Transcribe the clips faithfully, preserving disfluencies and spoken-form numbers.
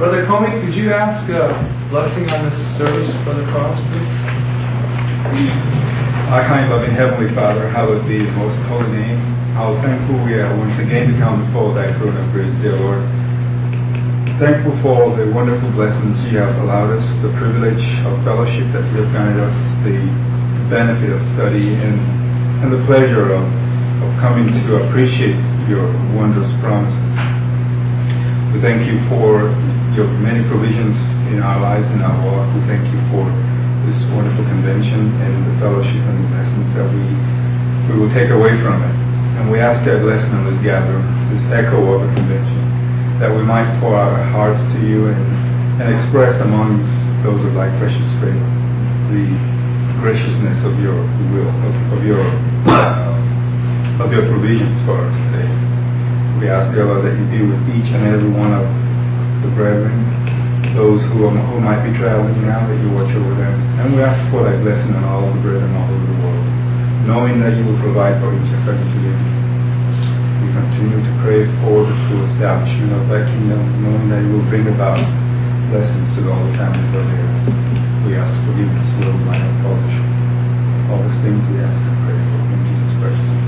Brother Comey, could you ask a blessing on this service, Brother Cross, please? Our kind, loving Heavenly Father, hallowed be your most holy name. How thankful we are once again to come before thy throne of grace, dear Lord. Thankful for the wonderful blessings you have allowed us, the privilege of fellowship that you have granted us, the benefit of study, and, and the pleasure of, of coming to appreciate your wondrous promises. We thank you for your many provisions in our lives and our walk. We thank you for this wonderful convention and the fellowship and the lessons that we, we will take away from it. And we ask thy blessing on this gathering, this echo of a convention, that we might pour our hearts to you and, and express amongst those of thy precious faith the graciousness of your will, of, of your uh, of your provisions for us today. We ask, dear Lord, that you be with each and every one of the brethren, those who, are, who might be traveling now, that you watch over them. And we ask for thy blessing on all of the brethren all over the world, knowing that you will provide for each according to their needs. We continue to pray for the full establishment of thy kingdom, knowing that you will bring about blessings to all the families of the earth. We ask forgiveness where we might have fallen short. All these things we ask and pray for in Jesus' precious name.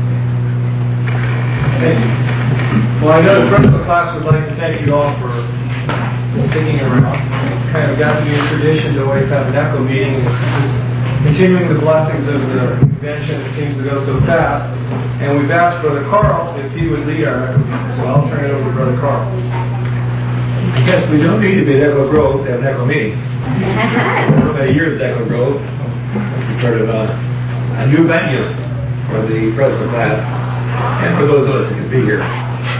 Thank you. Well, I know the principal class would like to thank you all for sticking around. It's kind of got to be a tradition to always have an echo meeting. It's just continuing the blessings of the convention. It seems to go so fast. And we've asked Brother Carl if he would lead our echo meeting. So I'll turn it over to Brother Carl. Yes, we don't need to be at Echo Grove to have an echo meeting. For many years at Echo Grove, it's sort of a, a new venue for the present class and for those of us who can be here.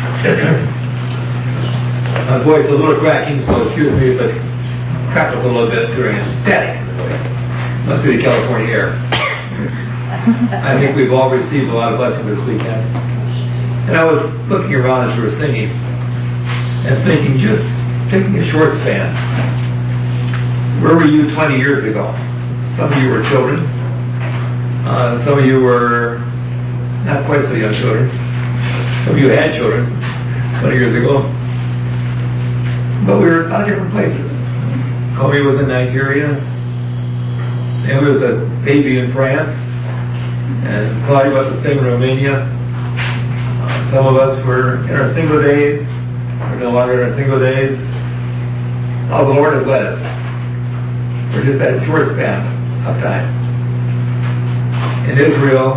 My voice is a little cracking, so excuse me if it crackles a little bit during its static in the voice. Must be the California air. I think we've all received a lot of blessings this weekend. And I was looking around as we were singing and thinking, just taking a short span, where were you twenty years ago? Some of you were children. Uh, some of you were not quite so young children. Some of you had children twenty years ago. But we were in a lot of different places. Kobe was in Nigeria. Sam was a baby in France. And Claudia was the same in Romania. Uh, some of us were in our single days. We're no longer in our single days. Oh, the Lord has led us. We're just at a short span of time. In Israel,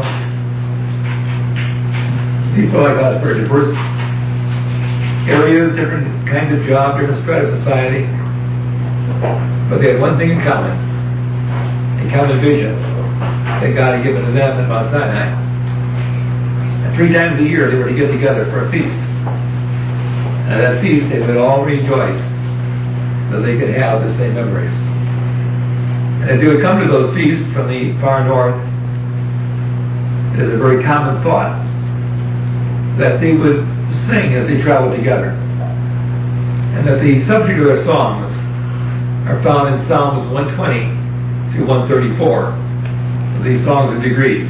people like us were diverse areas, different kinds of job, different spread of society. But they had one thing in common. A common vision that God had given to them at Mount Sinai. And three times a year they were to get together for a feast. And at that feast they would all rejoice that they could have the same memories. And as they would come to those feasts from the far north, it is a very common thought that they would sing as they traveled together. And that the subject of their songs are found in Psalms one twenty through one thirty-four. These songs of degrees.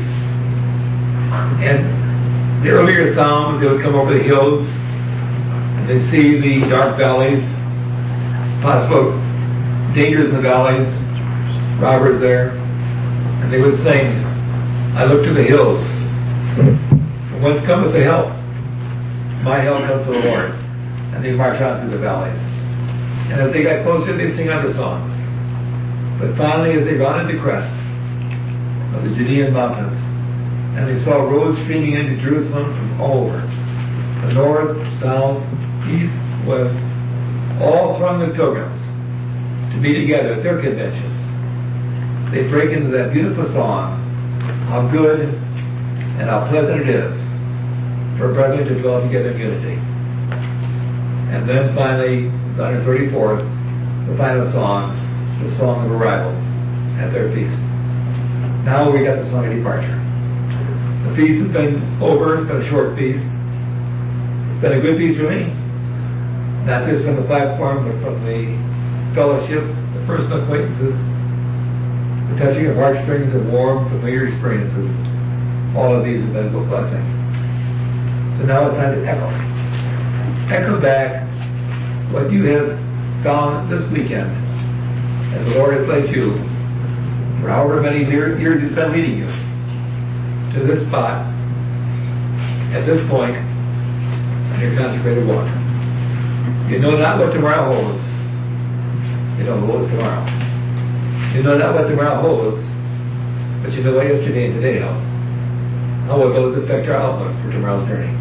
And the earlier psalms, they would come over the hills and they'd see the dark valleys, possible dangers in the valleys, robbers there, and they would sing, I look to the hills, from whence cometh the help? My help comes from the Lord. And they march on through the valleys. And as they got closer, they'd sing other songs. But finally, as they rounded the crest of the Judean mountains, and they saw roads streaming into Jerusalem from all over, the north, south, east, west, all thronged with pilgrims to be together at their conventions. They break into that beautiful song, how good and how pleasant it is for brethren to dwell together in unity. And then finally, on the thirty-fourth, the final song, the song of arrival at their feast. Now we got the song of departure. The feast has been over. It's been a short feast. It's been a good feast for me. Not just from the platform, but from the fellowship, the personal acquaintances, the touching of heartstrings and warm, familiar experiences. All of these have been a blessing. So now it's time to echo. Echo back what you have gone this weekend, as the Lord has led you, for however many years He's been leading you, to this spot, at this point, on your consecrated walk. You know not what tomorrow holds. You don't know what's tomorrow. You know not what tomorrow holds, but you know what yesterday and today held. How will those affect your outlook for tomorrow's journey?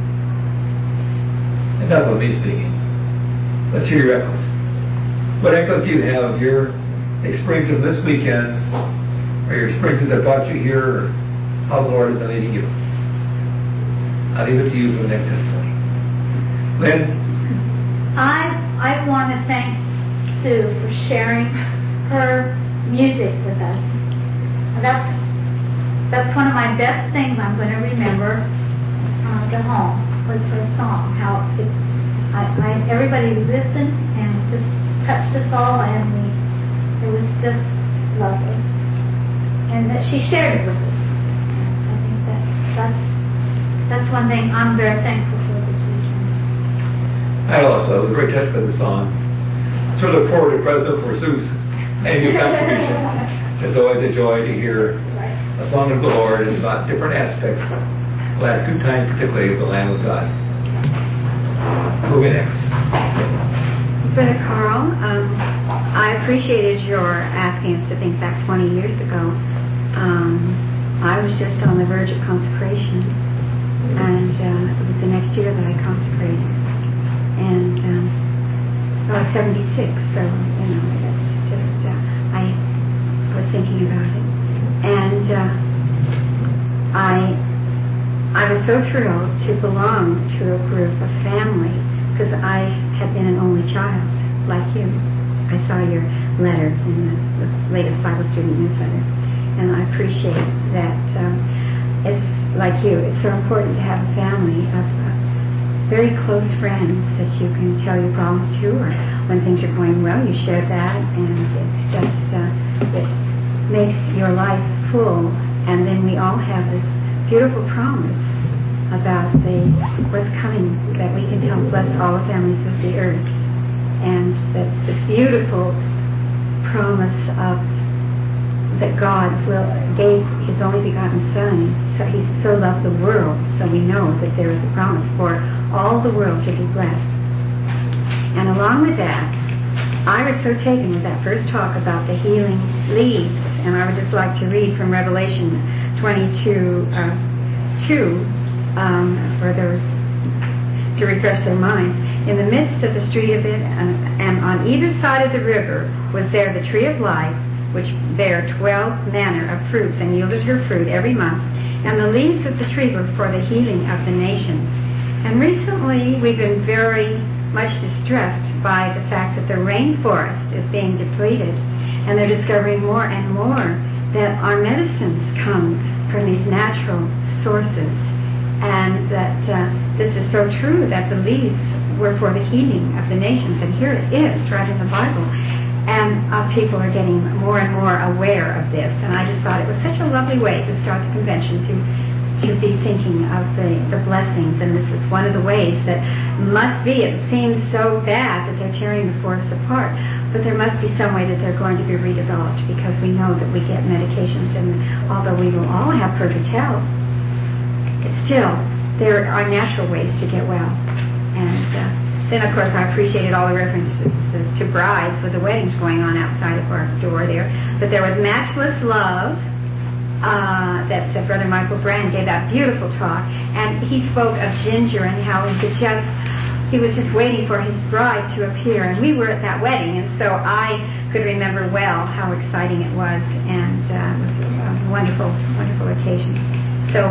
And that's what me speaking. Let's hear your echoes. What echoes do you have of your experience of this weekend, or your experiences that brought you here, or how the Lord has been leading you? I'll leave it to you for the next testimony. Lynn? I I want to thank Sue for sharing her music with us. That's that's one of my best things I'm going to remember when I get home, was her song. How it, I, I everybody listened and it just touched us all, and we it was just lovely. And that she shared it with us. I think that that's that's one thing I'm very thankful for this weekend. I also, it was a great touch by the song. So look forward to President for Sue's annual contribution. It's always a joy to hear a song of the Lord is about different aspects. The last two times, particularly, of the Lamb of God. Who'll be next? Brother Carl, um, I appreciated your asking us to think back twenty years ago. Um, I was just on the verge of consecration, and uh, it was the next year that I consecrated. And um, I was seventy-six, so, you know, it's just, uh, I was thinking about it. And uh, I I was so thrilled to belong to a group, a family, because I had been an only child, like you. I saw your letter in the, the latest Bible Student newsletter, and I appreciate that. Um, it's like you, it's so important to have a family of uh, very close friends that you can tell your problems to, or when things are going well, you share that, and it's just, uh, it makes your life full. And then we all have this beautiful promise about the what's coming, that we can help bless all the families of the earth. And that this beautiful promise of that God will gave His only begotten Son, so He so loved the world, so we know that there is a promise for all the world to be blessed. And along with that, I was so taken with that first talk about the healing leaves, and I would just like to read from Revelation twenty-two, uh, two, um, for those to refresh their minds. In the midst of the street of it, and, and on either side of the river, was there the tree of life, which bare twelve manner of fruits, and yielded her fruit every month. And the leaves of the tree were for the healing of the nations. And recently, we've been very much distressed by the fact that the rainforest is being depleted, and they're discovering more and more that our medicines come from these natural sources, and that uh, this is so true, that the leaves were for the healing of the nations. And here it is, right in the Bible. And uh, people are getting more and more aware of this, and I just thought it was such a lovely way to start the convention, to to be thinking of the, the blessings, and this is one of the ways that must be, it seems so bad that they're tearing the forests apart, but there must be some way that they're going to be redeveloped, because we know that we get medications, and although we will all have perfect health, still there are natural ways to get well. And uh, then of course I appreciated all the references to, to brides with the weddings going on outside of our door there, but there was Matchless Love, Uh, that uh, Brother Michael Brand gave that beautiful talk, and he spoke of Ginger and how he could just, he was just waiting for his bride to appear, and we were at that wedding, and so I could remember well how exciting it was, and uh, it was a wonderful, wonderful occasion. So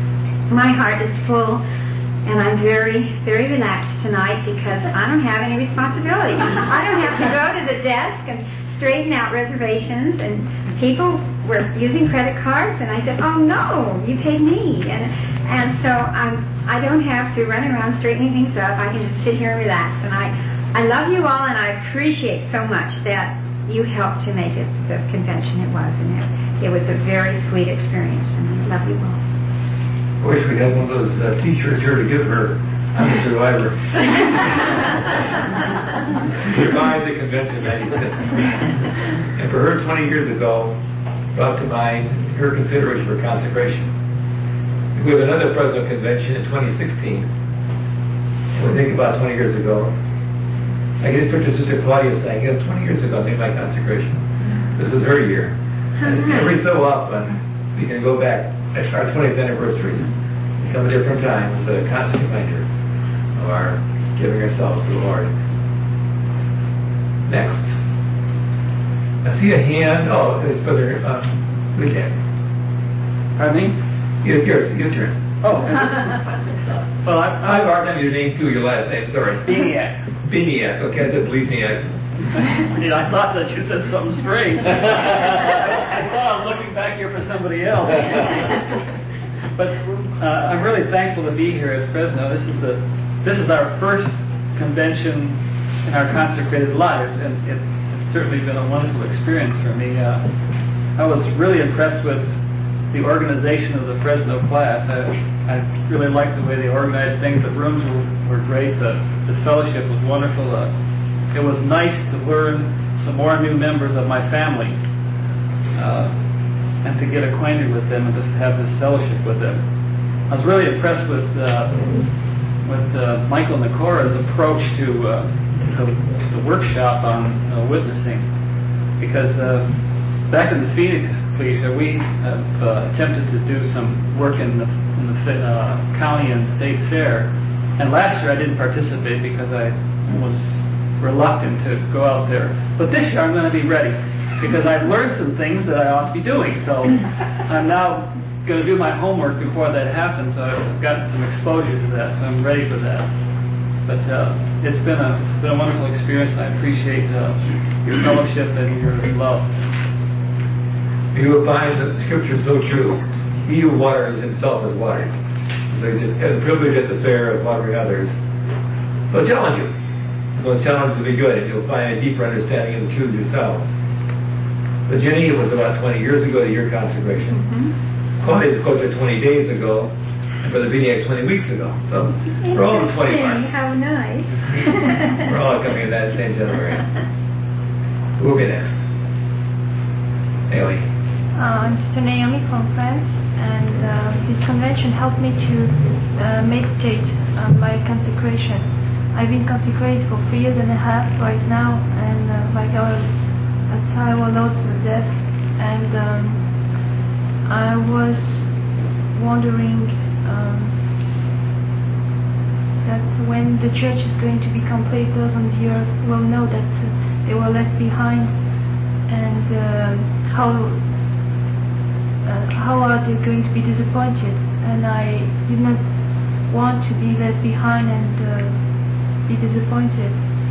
my heart is full, and I'm very, very relaxed tonight because I don't have any responsibility. I don't have to go to the desk and straighten out reservations, and people were using credit cards, and I said, oh no, you paid me, and and so I'm, I don't have to run around straightening things up. I can just sit here and relax, and I, I love you all, and I appreciate so much that you helped to make it the convention it was, and it, it was a very sweet experience, and I love you all. I wish we had one of those uh, t-shirts here to give her. I'm a survivor. survived the convention in ninety-six. And for her, twenty years ago, brought to mind her consideration for consecration. We have another Fresno convention in twenty sixteen. And we think about twenty years ago. I get a picture of Sister Claudia saying, yes, twenty years ago I made my consecration. This is her year. And every so often, we can go back at our twentieth anniversary, become a different time as a constant reminder of our giving ourselves to the Lord. Next. I see a hand. Oh, it's Brother uh, Witek. Pardon me? Your, your, your turn. Oh. Well, I, I, I've already your name too, your last name, sorry. Beniak. Beniak. Okay, I said Blizniak. I thought that you said something strange. I, I thought I was looking back here for somebody else. But uh, I'm really thankful to be here at Fresno. This is the this is our first convention in our consecrated lives, and it, it's certainly been a wonderful experience for me. Uh, I was really impressed with the organization of the Fresno class. I, I really liked the way they organized things. The rooms were, were great. The, the fellowship was wonderful. Uh, it was nice to learn some more new members of my family uh, and to get acquainted with them and just have this fellowship with them. I was really impressed with uh, with uh, Michael Nikora's approach to uh, the, the workshop on uh, witnessing, because uh, back in the Phoenix Ecclesia, we have uh, attempted to do some work in the, in the uh, county and state fair, and last year I didn't participate because I was reluctant to go out there. But this year I'm going to be ready, because I've learned some things that I ought to be doing. So I'm now going to do my homework before that happens. So I've got some exposure to that, so I'm ready for that. But uh, it's been a it's been a wonderful experience. I appreciate uh, your fellowship and your love. You will find that the scripture is so true. He who waters himself is watered. So he has the privilege at the fair of watering others. They'll challenge you. They'll challenge you to be good, and you'll find a deeper understanding of the truth yourself. But Jenny, it was about twenty years ago to your consecration. Mm-hmm. Claudia, of course, twenty days ago, and Brother Beniak twenty weeks ago. So we're all twenty mark. How nice. We're all coming in that same generation. Who will be next? Haley. Uh, I'm Sister Naomi from France, and uh, this convention helped me to uh, meditate on my consecration. I've been consecrated for three years and a half right now, and uh, like our entire Lord's death, and um, I was wondering um, that when the church is going to be complete, those on the earth will know that uh, they were left behind, and uh, how uh, how are they going to be disappointed? And I did not want to be left behind and uh, be disappointed.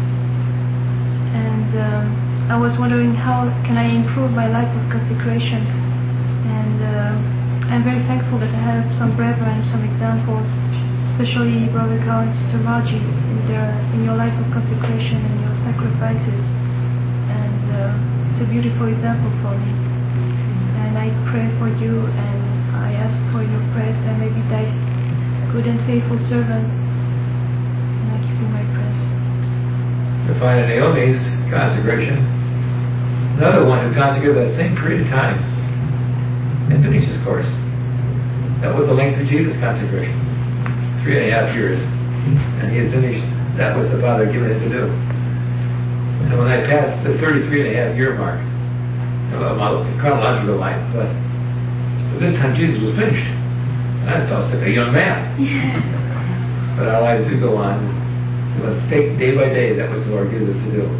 And um, I was wondering, how can I improve my life of consecration? And uh, I'm very thankful that I have some brethren, some examples, especially Brother Carl and Sister Margie, in, their, in your life of consecration and your sacrifices. And uh, it's a beautiful example for me. And I pray for you, and I ask for your prayers, and maybe thy good and faithful servant, and I give you my prayers. We find in Naomi's consecration another one who consecrated that same period of time and finished his course. That was the length of Jesus' consecration, three and a half years, and he had finished. That was the Father given him to do. And when I passed the thirty-three and a half year mark, well, my chronological line, but this time Jesus was finished. And I felt like a young man. But our lives do go on. We must take day by day that which the Lord gives us to do.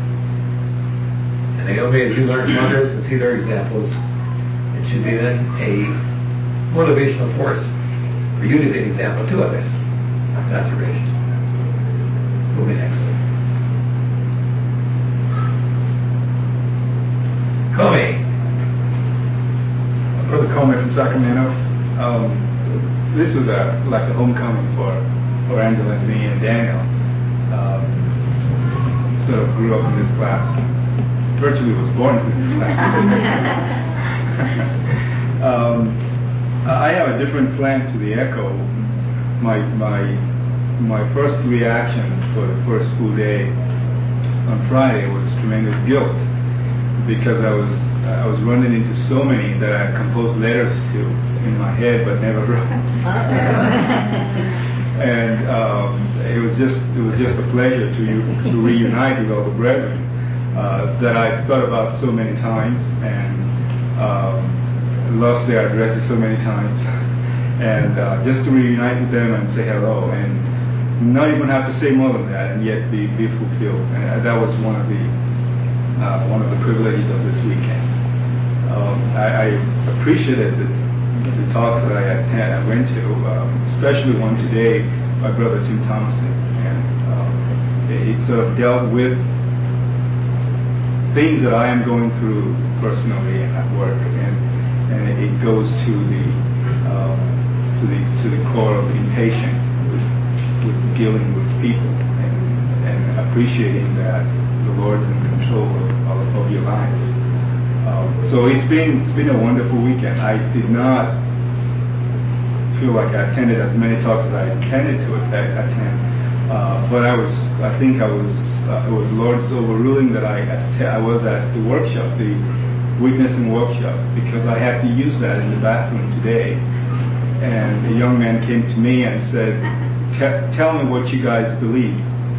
And Naomi, as you learn from others and see their examples, it should be then a motivational force for you to be an example to others. Consecration. Moving next. Comey. Brother Comey from Sacramento. Um, this was a, like a homecoming for, for Angela and me and Daniel. Um, sort of grew up in this class. Virtually was born in this class. um, I have a different slant to the echo. My my my first reaction for the first full day on Friday was tremendous guilt because I was I was running into so many that I composed letters to in my head but never wrote. And um, it was just it was just a pleasure to you to reunite with all the brethren uh, that I thought about so many times and um, lost their addresses so many times, and uh, just to reunite with them and say hello and not even have to say more than that and yet be be fulfilled. And that was one of the uh, one of the privileges of this weekend. Um, I, I appreciated the, the talks that I attend, I went to, um, especially one today by Brother Tim Thomason, and um, it, it sort of dealt with things that I am going through personally at work, and and it, it goes to the um, to the to the core of being patient with, with dealing with people and and appreciating that the Lord's in control of, of, of your life. Um, so it's been it's been a wonderful weekend. I did not feel like I attended as many talks as I intended to attend, uh, but I was I think I was uh, it was Lord's overruling that I att- I was at the workshop, the witnessing workshop, because I had to use that in the bathroom today. And a young man came to me and said, "Tell me what you guys believe."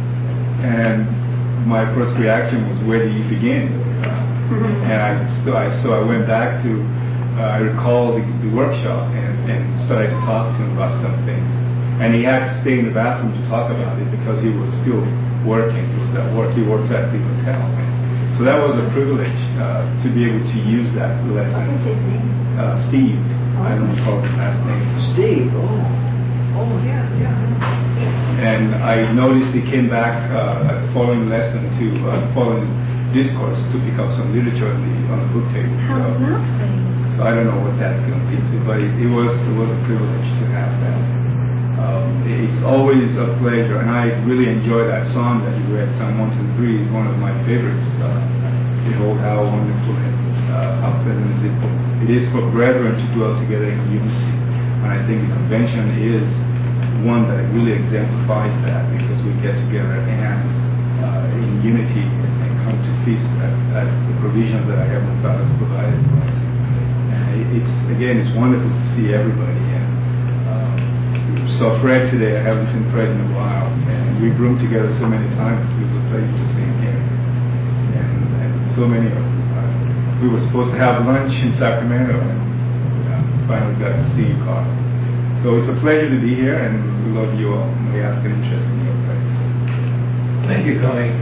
And my first reaction was, "Where do you begin?" And I so I so I went back to uh, I recall the, the workshop and, and started to talk to him about some things. And he had to stay in the bathroom to talk about it because he was still working. He was at work. He works at the hotel. So that was a privilege uh, to be able to use that lesson. What is his name? Uh, Steve. I don't recall his last name. Steve. Oh. Oh yeah, yeah. And I noticed he came back uh, at the following lesson to uh, following discourse to pick up some literature on the on the book table. How So, lovely. so I don't know what that's going to be to, but it, it was it was a privilege to have that. Um, it's always a pleasure, and I really enjoy that song that you read, Psalm one twenty-three is one of my favorites. Uh, Behold how wonderful and uh, how pleasant is it for, it is for brethren to dwell together in unity. And I think the convention is one that really exemplifies that, because we get together and uh, in unity to feast at, at the provisions that our Heavenly Father has provided for us. And it, it's again, it's wonderful to see everybody. And um, saw Fred today. I haven't seen Fred in a while, and we've roomed together so many times. It was a pleasure to see him here. And, and so many of us. Uh, we were supposed to have lunch in Sacramento, and uh, finally got to see you, Carl. So it's a pleasure to be here, and we love you all. And we ask an interest in your prayer. Thank you, Tony.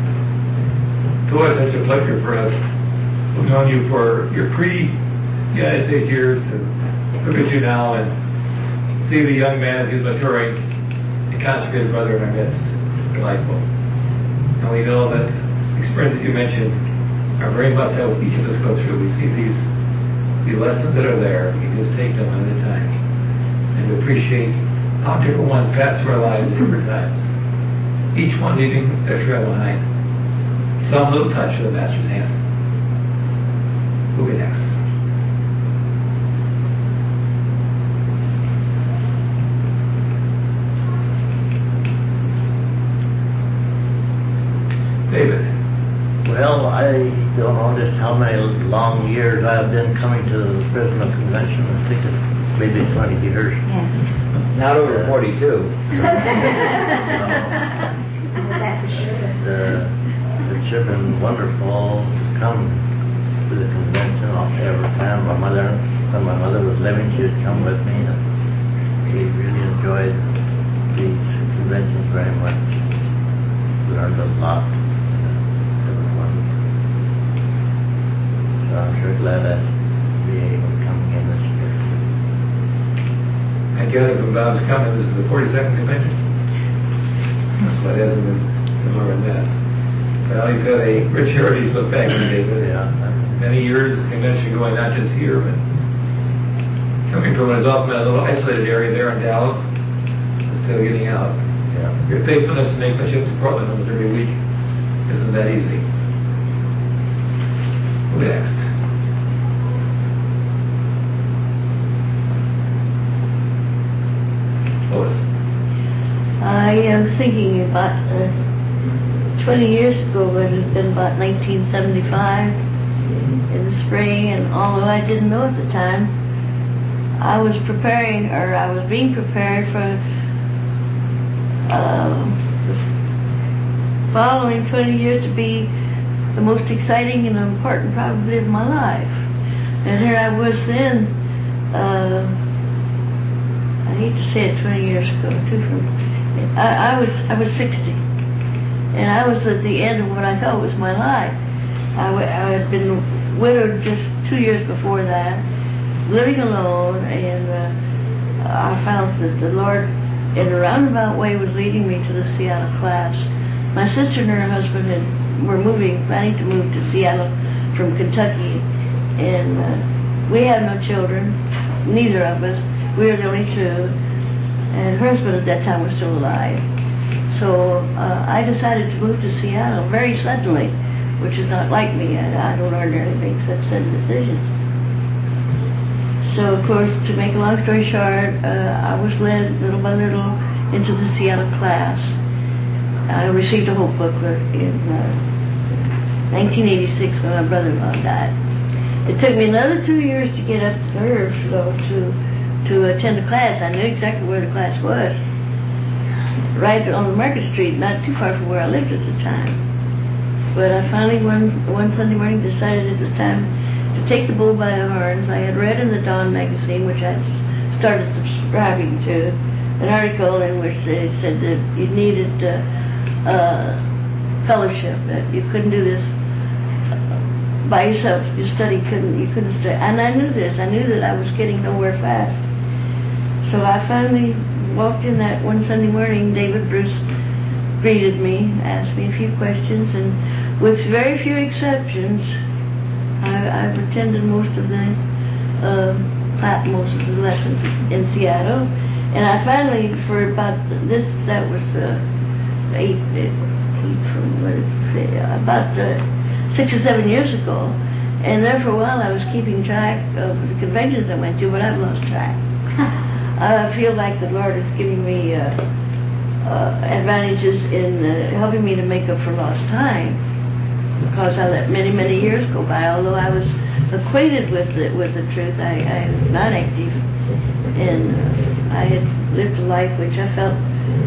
It's always such a pleasure for us. We've known you for your pre-United States years, and look at you now and see the young man as he's maturing, the consecrated brother in our midst. It's delightful. And we know that experiences you mentioned are very much how each of us goes through. We see these, these lessons that are there. We just take them one at a time. And we appreciate how different ones pass through our lives at different times. Each one leaving their trail behind. Some little touch of the Master's hand. Who'll be next? David. Well, I don't know just how many long years I've been coming to the Fresno Convention. I think it's maybe twenty years. Yes. Not over forty-two. That's for sure. The, it's been wonderful to come to the convention every time. My mother, when my mother was living, she would come with me, and we really enjoyed these conventions very much. Learned a lot. It was wonderful. So I'm sure glad I'd be able to come again this year. I gather from Bob's comment, this is the forty-second convention? That's what hasn't been more than that. Well, you've got a rich heritage to look back on, David. Yeah. Many years of convention going, not just here, but coming from what is often a little isolated area there in Dallas, still getting out. Yeah. Your faithfulness to make my trip to Portland almost every week isn't that easy. Who next? Lois. I am thinking about the twenty years ago, but it had been about nineteen seventy-five in the spring, and although I didn't know at the time, I was preparing, or I was being prepared for uh, the following twenty years to be the most exciting and important probably of my life. And here I was then, uh, I hate to say it twenty years ago, too, from, I, I was I was sixty, and I was at the end of what I thought was my life. I, w- I had been widowed just two years before that, living alone, and uh, I found that the Lord, in a roundabout way, was leading me to the Seattle class. My sister and her husband had, were moving, planning to move to Seattle from Kentucky, and uh, we had no children, neither of us. We were the only two, and her husband at that time was still alive. So uh, I decided to move to Seattle very suddenly, which is not like me. I, I don't ordinarily make such sudden decisions. So, of course, to make a long story short, uh, I was led little by little into the Seattle class. I received a whole booklet in uh, nineteen eighty-six when my brother-in-law died. It took me another two years to get up the nerve, though, to to attend the class. I knew exactly where the class was, right on the Market Street, not too far from where I lived at the time. But I finally, one one Sunday morning, decided it was time to take the bull by the horns. I had read in the Dawn magazine, which I started subscribing to, an article in which they said that you needed uh, uh, fellowship, that you couldn't do this by yourself. Your study couldn't, you couldn't study. And I knew this. I knew that I was getting nowhere fast. So I finally walked in that one Sunday morning. David Bruce greeted me, asked me a few questions, and with very few exceptions, I, I've attended most of the uh, most of the lessons in Seattle. And I finally, for about this, that was uh, eight, eight from what did it say, about uh, six or seven years ago. And there for a while I was keeping track of the conventions I went to, but I've lost track. I feel like the Lord is giving me uh, uh, advantages in uh, helping me to make up for lost time, because I let many, many years go by. Although I was acquainted with the, with the truth, I, I was not active, and uh, I had lived a life which I felt,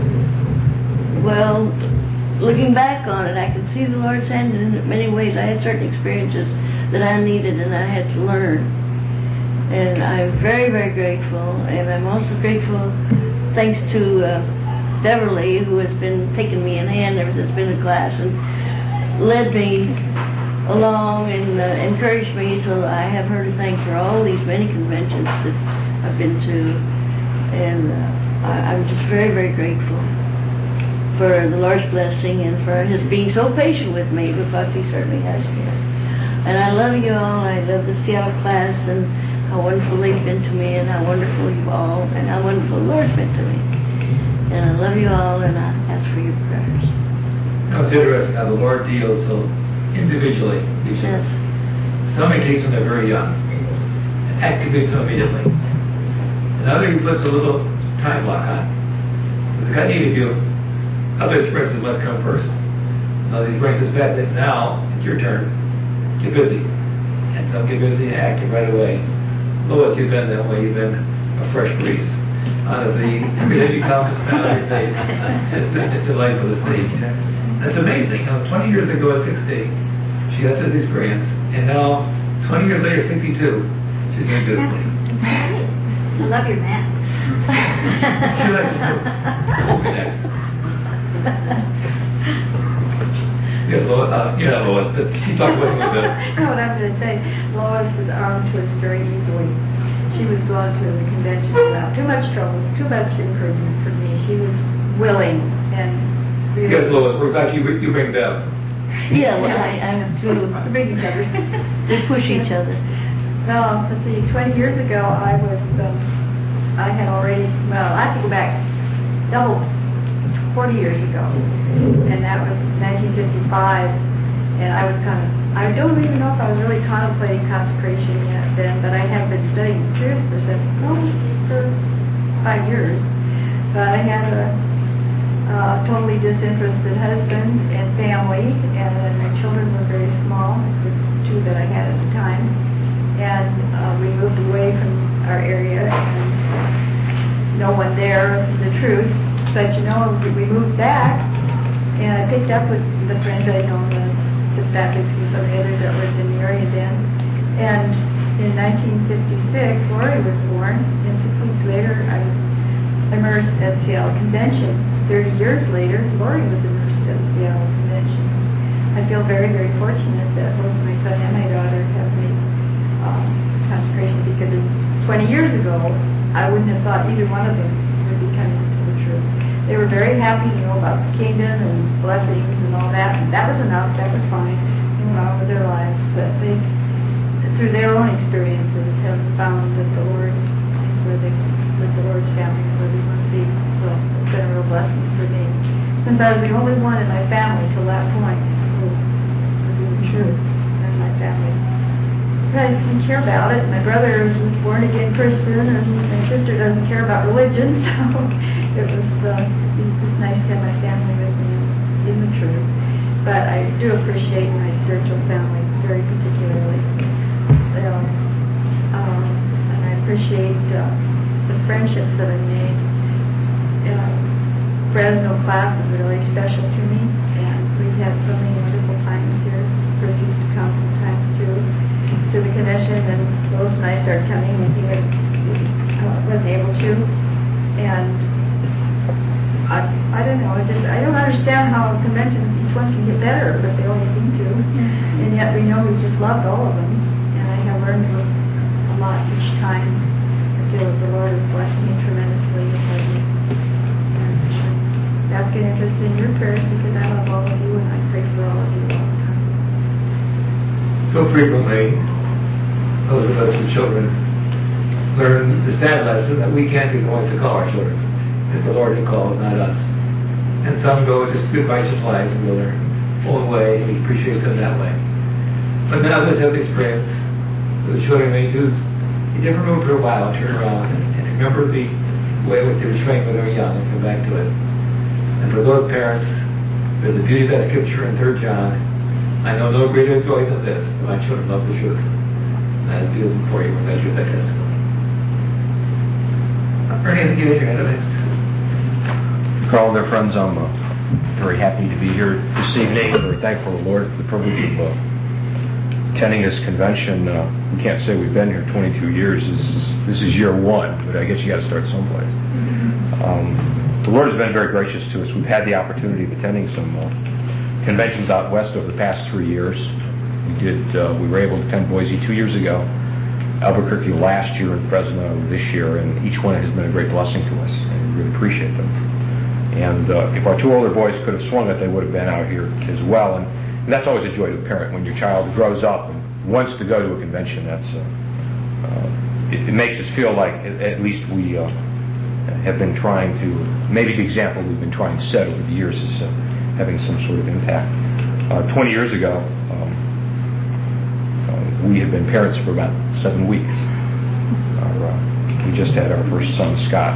well, looking back on it, I can see the Lord's hand in many ways. I had certain experiences that I needed and I had to learn. And I'm very, very grateful. And I'm also grateful, thanks to uh, Beverly, who has been taking me in hand ever since I've been in class and led me along and uh, encouraged me. So I have her to thank for all these many conventions that I've been to. And uh, I, I'm just very, very grateful for the Lord's blessing and for His being so patient with me, because He certainly has been. And I love you all. I love the Seattle class and how wonderful they've been to me, and how wonderful you all, and how wonderful the Lord's been to me. And I love you all, and I ask for your prayers. Now it's interesting how the Lord deals so individually. Yes. Some He takes when they're very young and activates them immediately. Another He puts a little time block on. Because God needed you. Other experiences must come first. Now He brings us back that now it's your turn. Get busy. And some get busy and active right away. Lois, you've been that way. You've been a fresh breeze. Out of the everything you come, smell on your face. It's, it's the life of the stage. That's amazing. You know, twenty years ago at sixty, she had this experience, and now twenty years later, sixty-two, she's doing beautifully. I love your man. She likes it too. We'll be next. Yeah, Lois, uh, yeah, Lois, but she talked about it a bit. No, what I'm going to say, Lois was arm twists very easily. She was going to the convention without too much trouble, too much improvement for me. She was willing and really... Yes, Lois, we're back. You, you bring Bev. Yeah, well, I, I have to bring each other. They push each other. No, let's see, twenty years ago, I was, um, I had already, well, I have to go back double, forty years ago, and that was nineteen fifty-five, and I was kind of, I don't even know if I was really contemplating consecration yet then, but I had been studying the truth for seven, no, for five years, but I had a, a uh, totally disinterested husband and family, and my children were very small, the two that I had at the time, and uh, we moved away from our area, and no one there, the truth. But you know, we moved back, and I picked up with the friends I'd known, the Fitzpatricks and some of the others that lived in the area then. And in nineteen fifty-six, Lori was born, and six weeks later, I was immersed at Seattle Convention. Thirty years later, Lori was immersed at Seattle Convention. I feel very, very fortunate that both my son and my daughter have made um, consecration, because twenty years ago, I wouldn't have thought either one of them would be coming to the truth. They were very happy to know about the kingdom and blessings and all that, and that was enough, that was fine. They went on with their lives, but they, through their own experiences, have found that the Lord is where they, with the Lord's family, is where they want to be. So it's been a real blessing for me. Since I was the only one in my family till that point who was in the truth in my family. I didn't care about it. My brother was born again Christian, and my sister doesn't care about religion, so it was uh, it was nice to have my family with me in the truth. But I do appreciate my spiritual family very particularly. You know, um, and I appreciate uh, the friendships that I made. Uh, Fresno class is really special to me, and we've had so many wonderful times here. Chris used to come sometimes too. To the convention, and those nights are coming, and he was, uh, wasn't able to. And I, I don't know, I, just, I don't understand how conventions, each one can get better, but they always seem to. And yet we know we just loved all of them. And I have learned a lot each time. I feel that the Lord is blessing me tremendously. And that's getting interested in your prayers, because I love all of you, and I pray for all of you all the time. So frequently, those of us with children learn the sad lesson that we can't be going to call our children. It's the Lord who calls, not us. And some go just good righteous lives and go their own way, and we appreciate them that way. But then others have the experience with the children they choose a different room for a while, turn around and, and remember the way in which they were trained when they were young and come back to it. And for those parents, there's the beauty of that scripture in Third John. I know no greater joy than this, that my children love the truth. And I feel for you when I hear that testimony. Ernie, I think you had your hand up next. Carl, their friends, I'm uh, very happy to be here this evening. Very thankful to the Lord for the privilege of uh, attending this convention. Uh, we can't say we've been here twenty-two years. This is, this is year one, but I guess you got to start someplace. Um, the Lord has been very gracious to us. We've had the opportunity of attending some uh, conventions out west over the past three years. We did. Uh, we were able to attend Boise two years ago, Albuquerque last year, and Fresno this year, and each one has been a great blessing to us, and we really appreciate them. And uh, if our two older boys could have swung it, they would have been out here as well. And, and that's always a joy to a parent when your child grows up and wants to go to a convention. That's uh, uh, it, it makes us feel like at, at least we uh, have been trying to. Maybe the example we've been trying to set over the years is uh, having some sort of impact. Uh, Twenty years ago, um, uh, we had been parents for about seven weeks. Our, uh, we just had our first son, Scott.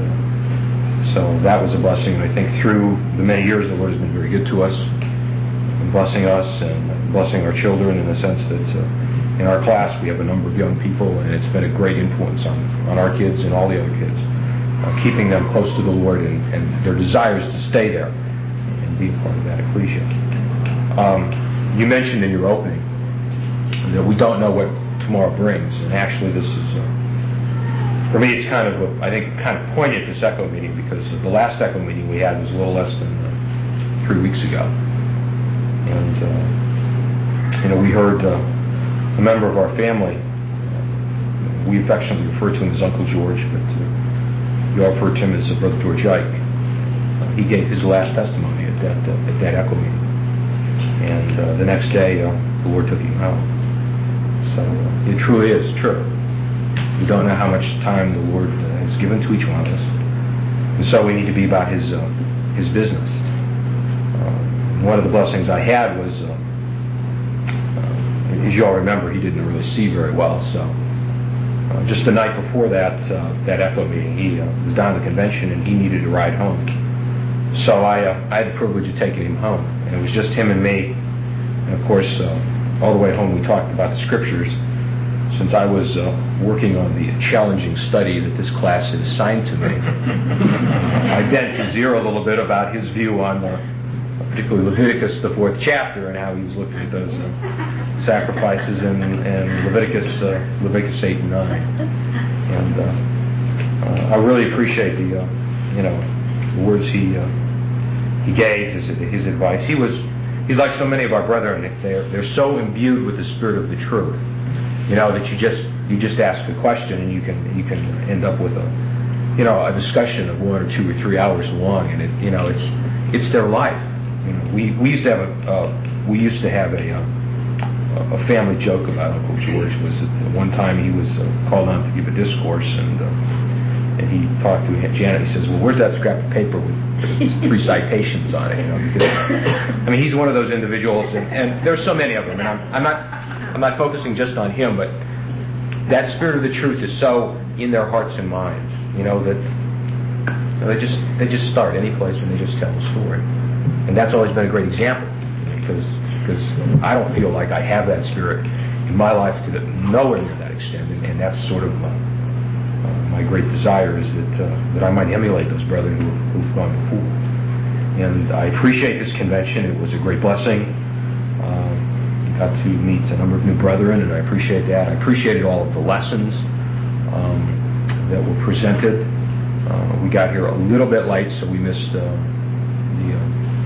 So that was a blessing. And I think through the many years, the Lord has been very good to us, and blessing us and blessing our children in the sense that uh, in our class we have a number of young people, and it's been a great influence on, on our kids and all the other kids, uh, keeping them close to the Lord and, and their desires to stay there and be a part of that ecclesia. Um, you mentioned in your opening that we don't know what tomorrow brings, and actually this is... Uh, For me, it's kind of, a, I think, kind of poignant, this ECHO meeting, because the last ECHO meeting we had was a little less than uh, three weeks ago. And, uh, you know, we heard uh, a member of our family, uh, we affectionately refer to him as Uncle George, but uh, you all refer to him as uh, Brother George Ike. Uh, he gave his last testimony at that, uh, at that ECHO meeting. And uh, the next day, uh, the Lord took him out. So uh, it truly is true. We don't know how much time the Lord uh, has given to each one of us, and so we need to be about His uh, His business. Uh, one of the blessings I had was, uh, uh, as you all remember, he didn't really see very well. So uh, just the night before that uh, that ECHO meeting, he uh, was down at the convention and he needed a ride home. so I, uh, I had the privilege of taking him home. And it was just him and me. And of course, uh, all the way home we talked about the scriptures. Since I was uh, working on the challenging study that this class had assigned to me, I bent to zero a little bit about his view on uh, particularly Leviticus, the fourth chapter, and how he was looking at those uh, sacrifices in, in Leviticus, uh, Leviticus eight and nine. And uh, uh, I really appreciate the, uh, you know, the words he uh, he gave, his, his advice. He was, he's like so many of our brethren. They're they're so imbued with the spirit of the truth. You know, that you just you just ask a question and you can you can end up with a you know a discussion of one or two or three hours long, and it you know it's it's their life. You know, we we used to have a uh, we used to have a uh, a family joke about Uncle George. Was that one time he was uh, called on to give a discourse, and uh, and he talked to Aunt Janet. He says, "Well, where's that scrap of paper with three citations on it?" You know, because I mean he's one of those individuals, and, and there's so many of them, and I'm I'm not. I'm not focusing just on him, but that spirit of the truth is so in their hearts and minds, you know, that you know, they just they just start any place and they just tell a story. And that's always been a great example, because because I don't feel like I have that spirit in my life to the, nowhere near that extent, and, and that's sort of uh, uh, my great desire is that uh, that I might emulate those brethren who, who've gone before. And I appreciate this convention. It was a great blessing. Uh, Got to meet a number of new brethren, and I appreciate that. I appreciated all of the lessons um, that were presented. Uh, we got here a little bit late, so we missed uh, the, uh,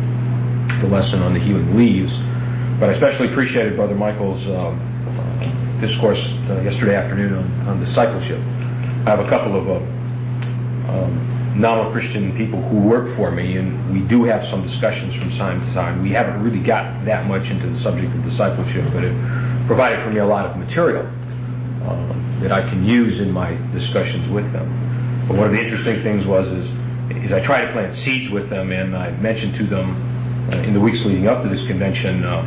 the lesson on the healing leaves. But I especially appreciated Brother Michael's uh, uh, discourse uh, yesterday afternoon on, on discipleship. I have a couple of uh, um, nominal Christian people who work for me, and we do have some discussions from time to time. We haven't really got that much into the subject of discipleship, but it provided for me a lot of material uh, that I can use in my discussions with them. But one of the interesting things was is, is I try to plant seeds with them, and I mentioned to them uh, in the weeks leading up to this convention uh,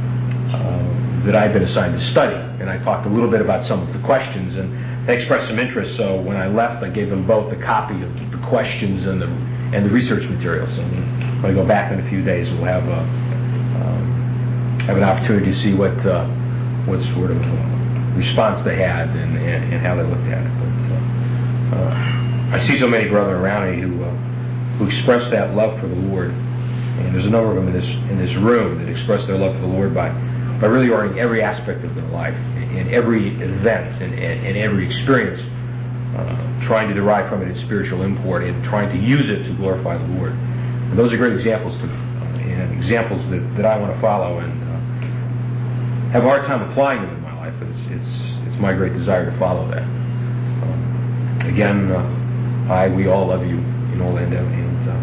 uh, that I had been assigned to study, and I talked a little bit about some of the questions, and they expressed some interest. So when I left, I gave them both a copy of the questions and the and the research materials. So when I go back in a few days, we'll have a, um, have an opportunity to see what uh, what sort of uh, response they had and, and, and how they looked at it. But uh, uh, I see so many brethren around me who uh, who express that love for the Lord, and there's a number of them in this in this room that express their love for the Lord by by really ordering every aspect of their life, in every event and, and, and every experience. Uh, trying to derive from it its spiritual import and trying to use it to glorify the Lord. And those are great examples to me, uh, and examples that, that I want to follow and uh, have a hard time applying them in my life, but it's it's, it's my great desire to follow that. Um, again, uh, I, we all love you in Orlando, and uh,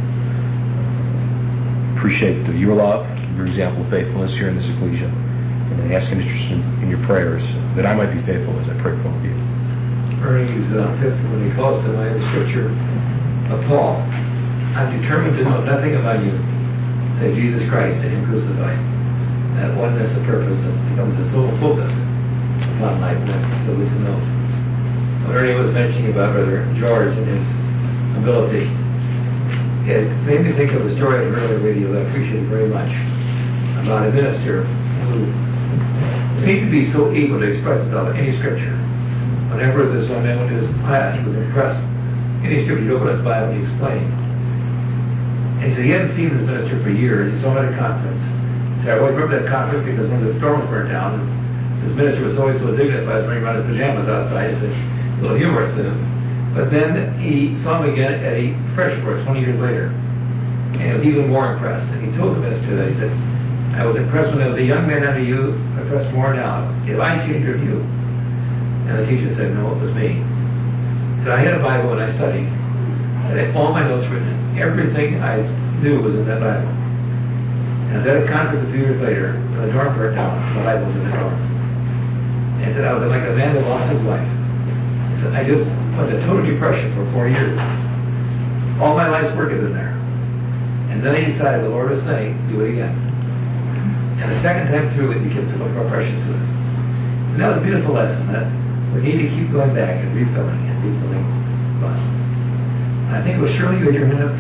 appreciate your love, your example of faithfulness here in this ecclesia, and I ask an interest in, in your prayers that I might be faithful as I pray for all of you. Earnings uh, testimony close to my scripture of Paul. I'm determined to know nothing about you save Jesus Christ and Him crucified. That oneness of purpose that becomes a sole focus upon life, and that's so good to know. What Ernie was mentioning about Brother George and his ability, it made me think of a story on earlier radio that I appreciate very much about a minister who seemed to be so able to express himself in any scripture. Whenever this one man went to his class, he was impressed. Any scripture, he opened his Bible and he explained. And he said he hadn't seen this minister for years. He saw him at a conference. He said, I always remember that conference because when the storm was burned down, this minister was always so dignified, running around his pajamas outside. It's a little humorous to him. But then he saw him again at a fresh course twenty years later. And he was even more impressed. And he told the minister that, he said, I was impressed when I was a young man under you, I'm impressed more now. If I change your view. And the teacher said, no, it was me. So I had a Bible and I studied. I had all my notes written. Everything I knew was in that Bible. And I was at a conference a few years later, when the dorm burned down, the Bible was in the dorm. And I said, I was like a man that lost his wife. I said, I just went into total depression for four years. All my life's work is in there. And then I decided the Lord was saying, do it again. And the second time through, it became so much more precious to us. And that was a beautiful lesson, that we need to keep going back and refilling and refilling. But I think it was Shirley, you had your hand up.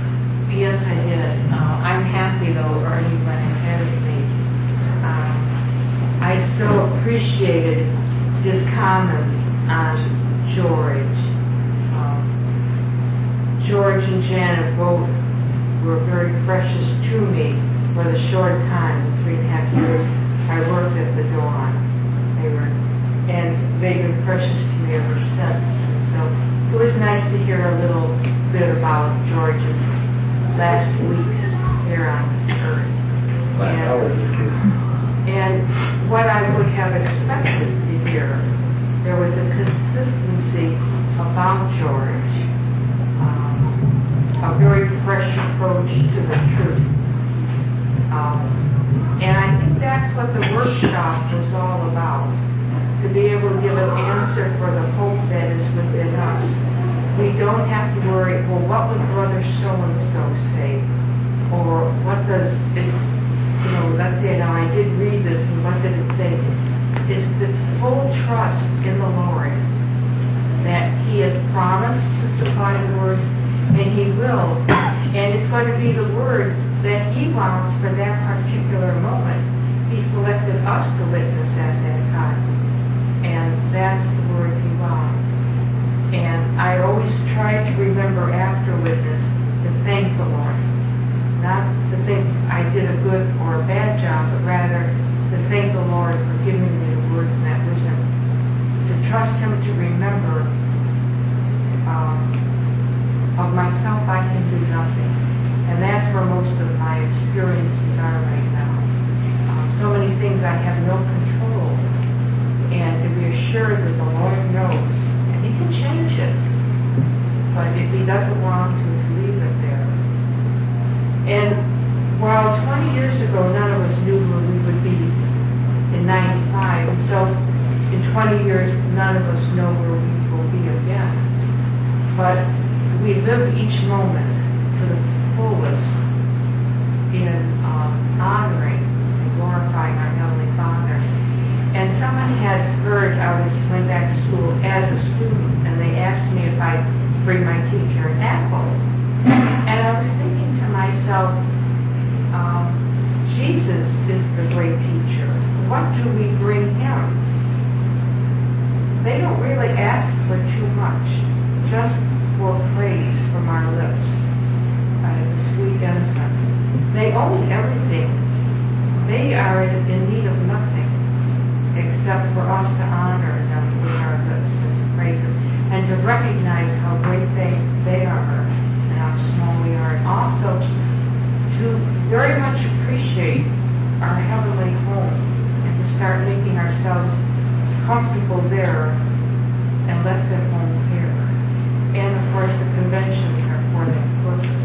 Yes, I did. Uh, I'm happy though Ernie went ahead of me. Um, I so appreciated his comments on George. Um, George and Janet both were very precious to me for the short time, the three and a half years I worked at the Dawn. They were, and they've been precious to me ever since. And so it was nice to hear a little bit about George's last weeks here on Earth. And, and what I would have expected to hear, there was a consistency about George, um, a very fresh approach to the truth. Um, and I think that's what the workshop was all about, to be able to give an answer for the hope that is within us. We don't have to worry, well, what would Brother so-and-so say? Or what does it, you know, let's say, now I did read this, and what did it say? It's the full trust in the Lord that He has promised to supply the Word, and He will. And it's going to be the Word that He wants for that particular moment. He selected us to witness at that time. And that's the Word He wants. And I always try to remember after witness to thank the Lord. Not to think I did a good or a bad job, but rather to thank the Lord for giving me the words and that wisdom. To trust Him to remember um, of myself I can do nothing. And that's where most of my experiences are right now. Um, so many things I have no control over. And to be assured that the Lord knows. He can change it. But if He doesn't want to, to leave it there. And while twenty years ago none of us knew where we would be in ninety-five, and so in twenty years none of us know where we will be again. But we live each moment to the fullest in um, honoring and glorifying our Heavenly Father. And someone had heard I was went back to school as a student, and they asked me if I'd bring my teacher an apple. And I was thinking to myself, um, Jesus is the great teacher. What do we bring Him? They don't really ask for too much, just for praise from our lips, uh, the sweet incense. They own everything. They are in need of nothing except for us to honor them with our lips and to praise them and to recognize how great they, they are and how small we are, and also to very much appreciate our heavenly home and to start making ourselves comfortable there and let them home here. And of course the conventions are for that purpose.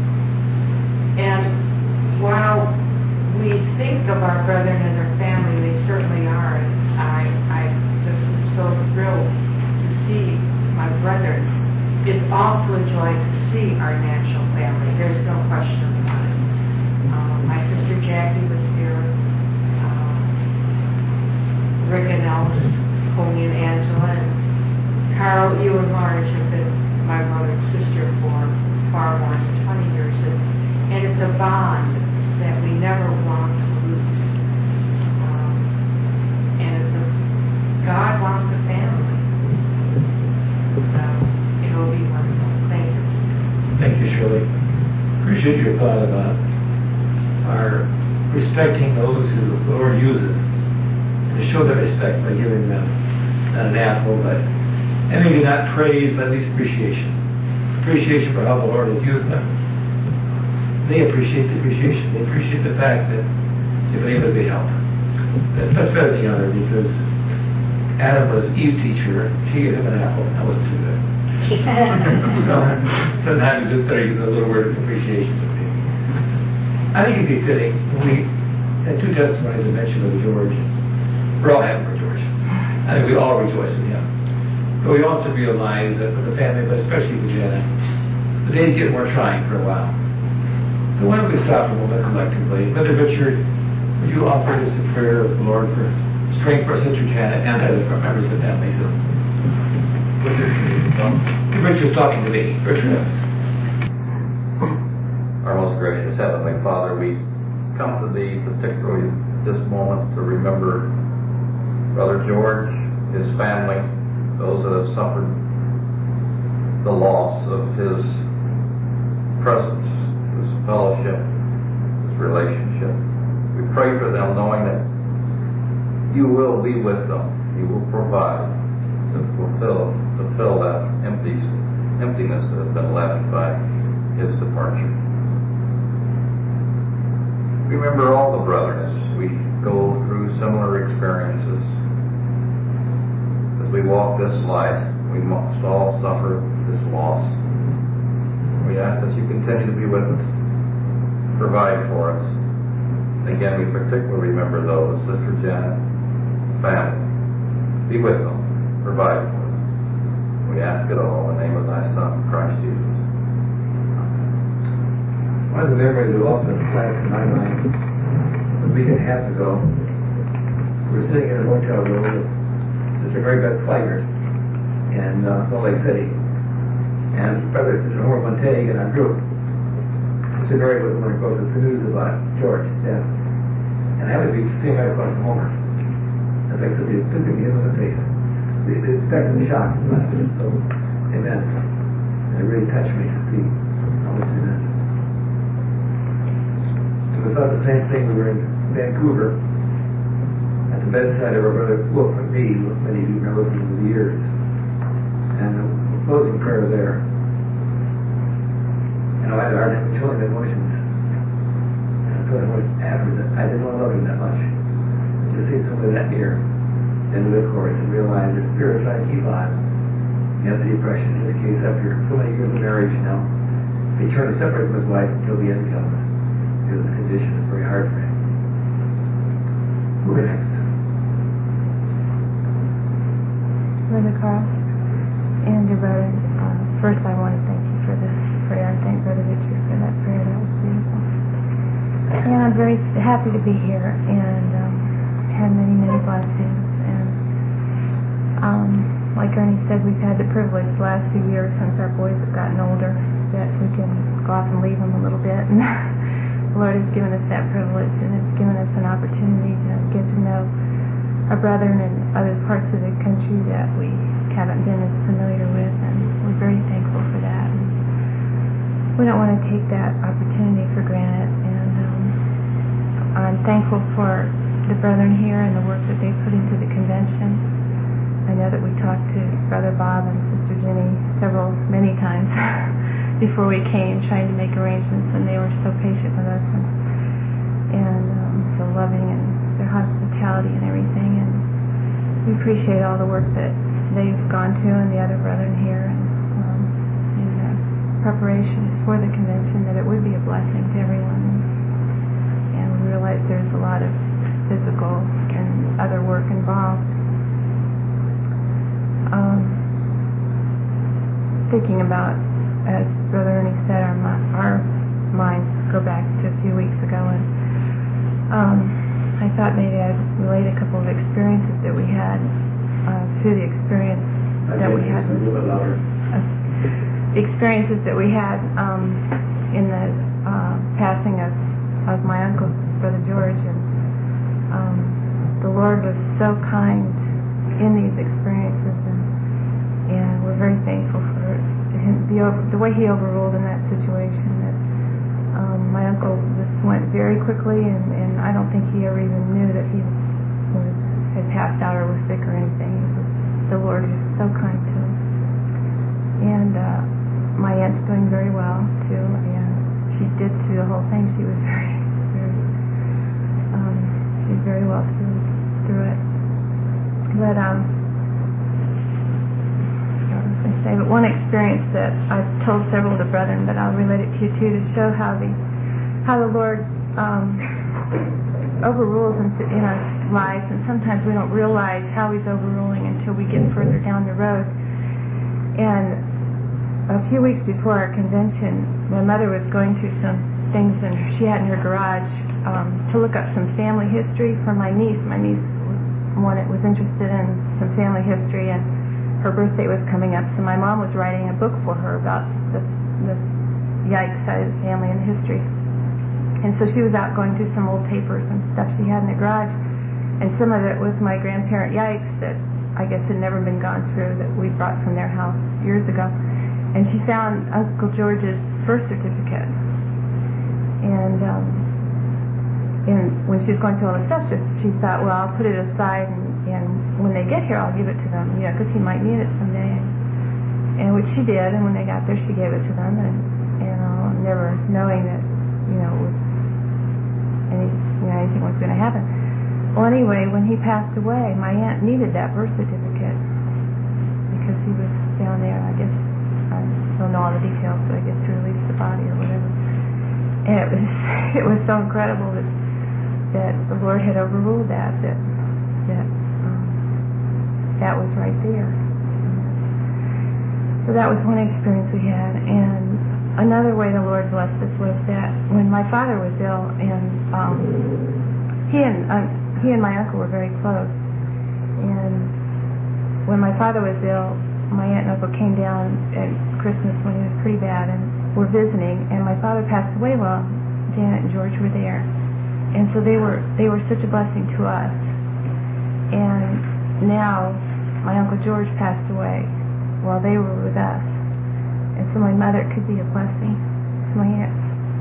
And while we think of our brethren and their family, they certainly are. And I, I just am so thrilled to see my brethren. It's also a joy to see our natural family. There's no question about it. Um, my sister Jackie was here. Um, Rick and Alice, Tony and Angela, and Carl, you and Marge have been my mother and sister for far more than twenty years. And, and it's a bond that we never want to lose. Um, and if the, God wants a family, so it'll be wonderful. Thank you. Thank you, Shirley. Appreciate your thought about our respecting those who the Lord uses, and to show that respect by giving them not an apple, but and maybe not praise, but at least appreciation. Appreciation for how the Lord has used them. They appreciate the appreciation. They appreciate the fact that they've been able to be helped. That's, that's better than the other, because Adam was Eve's teacher. She gave him an apple. That wasn't too good. So sometimes it's better to use a little word of appreciation. I think it'd be fitting. We had two testimonies I mentioned of George. We're all happy for George. I think we all rejoice with him. But we also realize that for the family, but especially with Janet, the days get more trying for a while. So why don't we stop a moment collectively? Brother Richard, would you offer us a prayer of the Lord for strength for our sister Janet and other members of the family too? Richard's talking to me. Richard. Our most gracious Heavenly Father, we come to Thee particularly this moment to remember Brother George, his family, those that have suffered the loss of his presence, his fellowship, his relationship. We pray for them knowing that You will be with them. You will provide to fulfill, to fill that empty, emptiness that has been left by his departure. Remember all the brethren as we go through similar experiences. As we walk this life, we must all suffer this loss. We ask that You continue to be with us, provide for us. And again, we particularly remember those, Sister Janet, family. Be with them, provide for them. We ask it all in the name of Thy Son, Christ Jesus. One of the memories that often flash in my mind, a week and a half ago, we were sitting in a hotel room with Sister Mary Beth Flager in uh, Salt Lake City, and Brother Sister Homer Montague and our group. Sister Mary was the one who broke us the news about George's death, and I was sitting right across from Homer. As I said, he was physically hit in the face. The, the effect of the shock was so immense, and it really touched me to see how much it meant. We thought the same thing. We were in Vancouver at the bedside of our brother Wolf McNee, who many of you know him over the years, and the closing prayer there. You know, I had a hard time controlling the emotions. And I thought I was after that. I didn't want to love him that much. And to see somebody that near into the chorus and realize the Spirit trying to keep on. You have the depression in this case after so many years of marriage now. He turned to separate from his wife until the end comes. It was a condition that's very hard for him. Who next? Brother Carl and dear brother, uh, first I want to thank you for this prayer. I thank Brother Richard for that prayer. That was beautiful. And I'm very happy to be here and um, had many, many blessings. And um, like Ernie said, we've had the privilege the last few years since our boys have gotten older that we can go off and leave them a little bit. And the Lord has given us that privilege, and it's given us an opportunity to get to know our brethren in other parts of the country that we haven't been as familiar with, and we're very thankful for that. And we don't want to take that opportunity for granted, and um, I'm thankful for the brethren here and the work that they put into the convention. I know that we talked to Brother Bob and Sister Jenny several, many times before we came, trying to make arrangements, and they were so patient with us and, and um, so loving, and their hospitality and everything. And we appreciate all the work that they've gone to and the other brethren here, and um, in the preparations for the convention, that it would be a blessing to everyone. And we realize there's a lot of physical and other work involved. Um, thinking about, as Brother Ernie said, our, our minds go back to a few weeks ago, and um, I thought maybe I'd relate a couple of experiences that we had uh, through the experience I that we had. A little bit louder. Uh, the experiences that we had um, in the uh, passing of, of my uncle, Brother George, and um, the Lord was so kind in these experiences, and, and we're very thankful for him, the, the way he overruled in that situation. That um, my uncle just went very quickly, and, and I don't think he ever even knew that he was, had passed out or was sick or anything. It was, the Lord is so kind to him. And uh, my aunt's doing very well too, and she did through the whole thing. She was very, very, um, she was very well through through it. But um. Say, but one experience that I've told several of the brethren, but I'll relate it to you too, to show how the how the Lord um, overrules in, in our lives, and sometimes we don't realize how He's overruling until we get further down the road. And a few weeks before our convention, my mother was going through some things, and she had in her garage um, to look up some family history for my niece. My niece was one that was interested in some family history, and her birthday was coming up, so my mom was writing a book for her about the, the Yikes side of the family and history. And so she was out going through some old papers and stuff she had in the garage, and some of it was my grandparent Yikes that I guess had never been gone through, that we brought from their house years ago. And she found Uncle George's birth certificate. And um, and when she was going through all the stuff, she, she thought, well, I'll put it aside, and, and when they get here, I'll give it to them, you know, because he might need it someday. And which she did, and when they got there, she gave it to them, and you know, never knowing that, you know, it was any, you know, anything was going to happen. Well, anyway, when he passed away, my aunt needed that birth certificate because he was down there, I guess. I don't know all the details, but I guess to release the body or whatever. And it was it was so incredible that that the Lord had overruled that that that um, that was right there. So that was one experience we had, and another way the Lord blessed us was that when my father was ill, and um, he and uh, he and my uncle were very close, and when my father was ill, my aunt and uncle came down at Christmas when he was pretty bad, and were visiting, and my father passed away while Janet and George were there, and so they were they were such a blessing to us. And now my Uncle George passed away while they were with us, and so my mother could be a blessing to my aunt.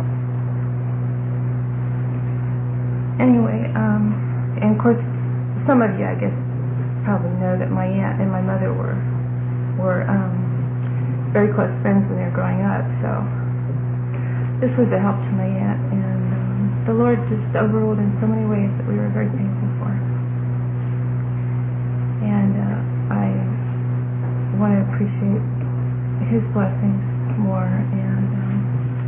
Anyway, um, and of course, some of you, I guess, probably know that my aunt and my mother were were um, very close friends when they were growing up. So this was a help to my aunt, and um, the Lord just overruled in so many ways that we were very thankful for. And uh, I want to appreciate His blessings more, and um,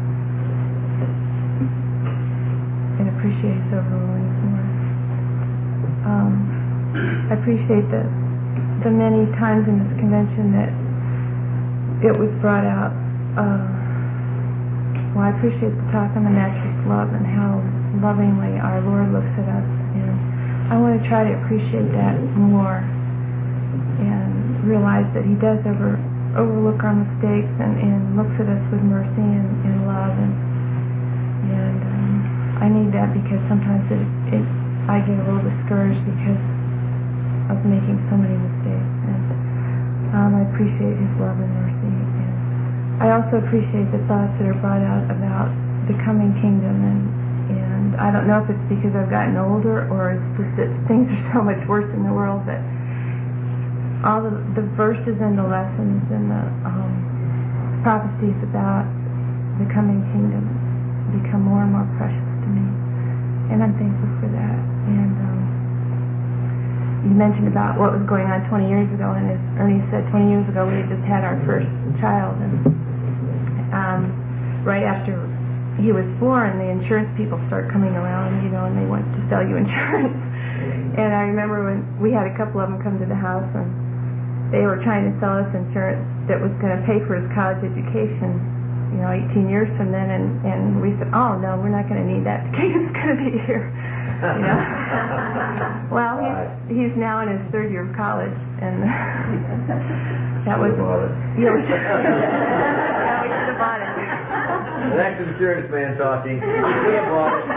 and appreciate His overrulings more. Um, I appreciate the the many times in this convention that it was brought out. Uh, well, I appreciate the talk on the matchless love and how lovingly our Lord looks at us, and I want to try to appreciate that more and realize that He does over overlook our mistakes and, and looks at us with mercy and, and love, and and um, I need that because sometimes it, it I get a little discouraged because of making so many mistakes, and um, I appreciate His love and mercy, and I also appreciate the thoughts that are brought out about the coming kingdom, and and I don't know if it's because I've gotten older or it's just that things are so much worse in the world that all the, the verses and the lessons and the um, prophecies about the coming kingdom become more and more precious to me, and I'm thankful for that. And um, you mentioned about what was going on twenty years ago, and as Ernie said, twenty years ago we had just had our first child, and um, right after he was born, the insurance people start coming around, you know, and they want to sell you insurance. And I remember when we had a couple of them come to the house, and they were trying to sell us insurance that was going to pay for his college education, you know, eighteen years from then, and, and we said, oh, no, we're not going to need that. The kingdom's going to be here. You know? Well, he's, he's now in his third year of college, and that was... Yeah, we should have bought it. That's insurance man talking. We should have bought it.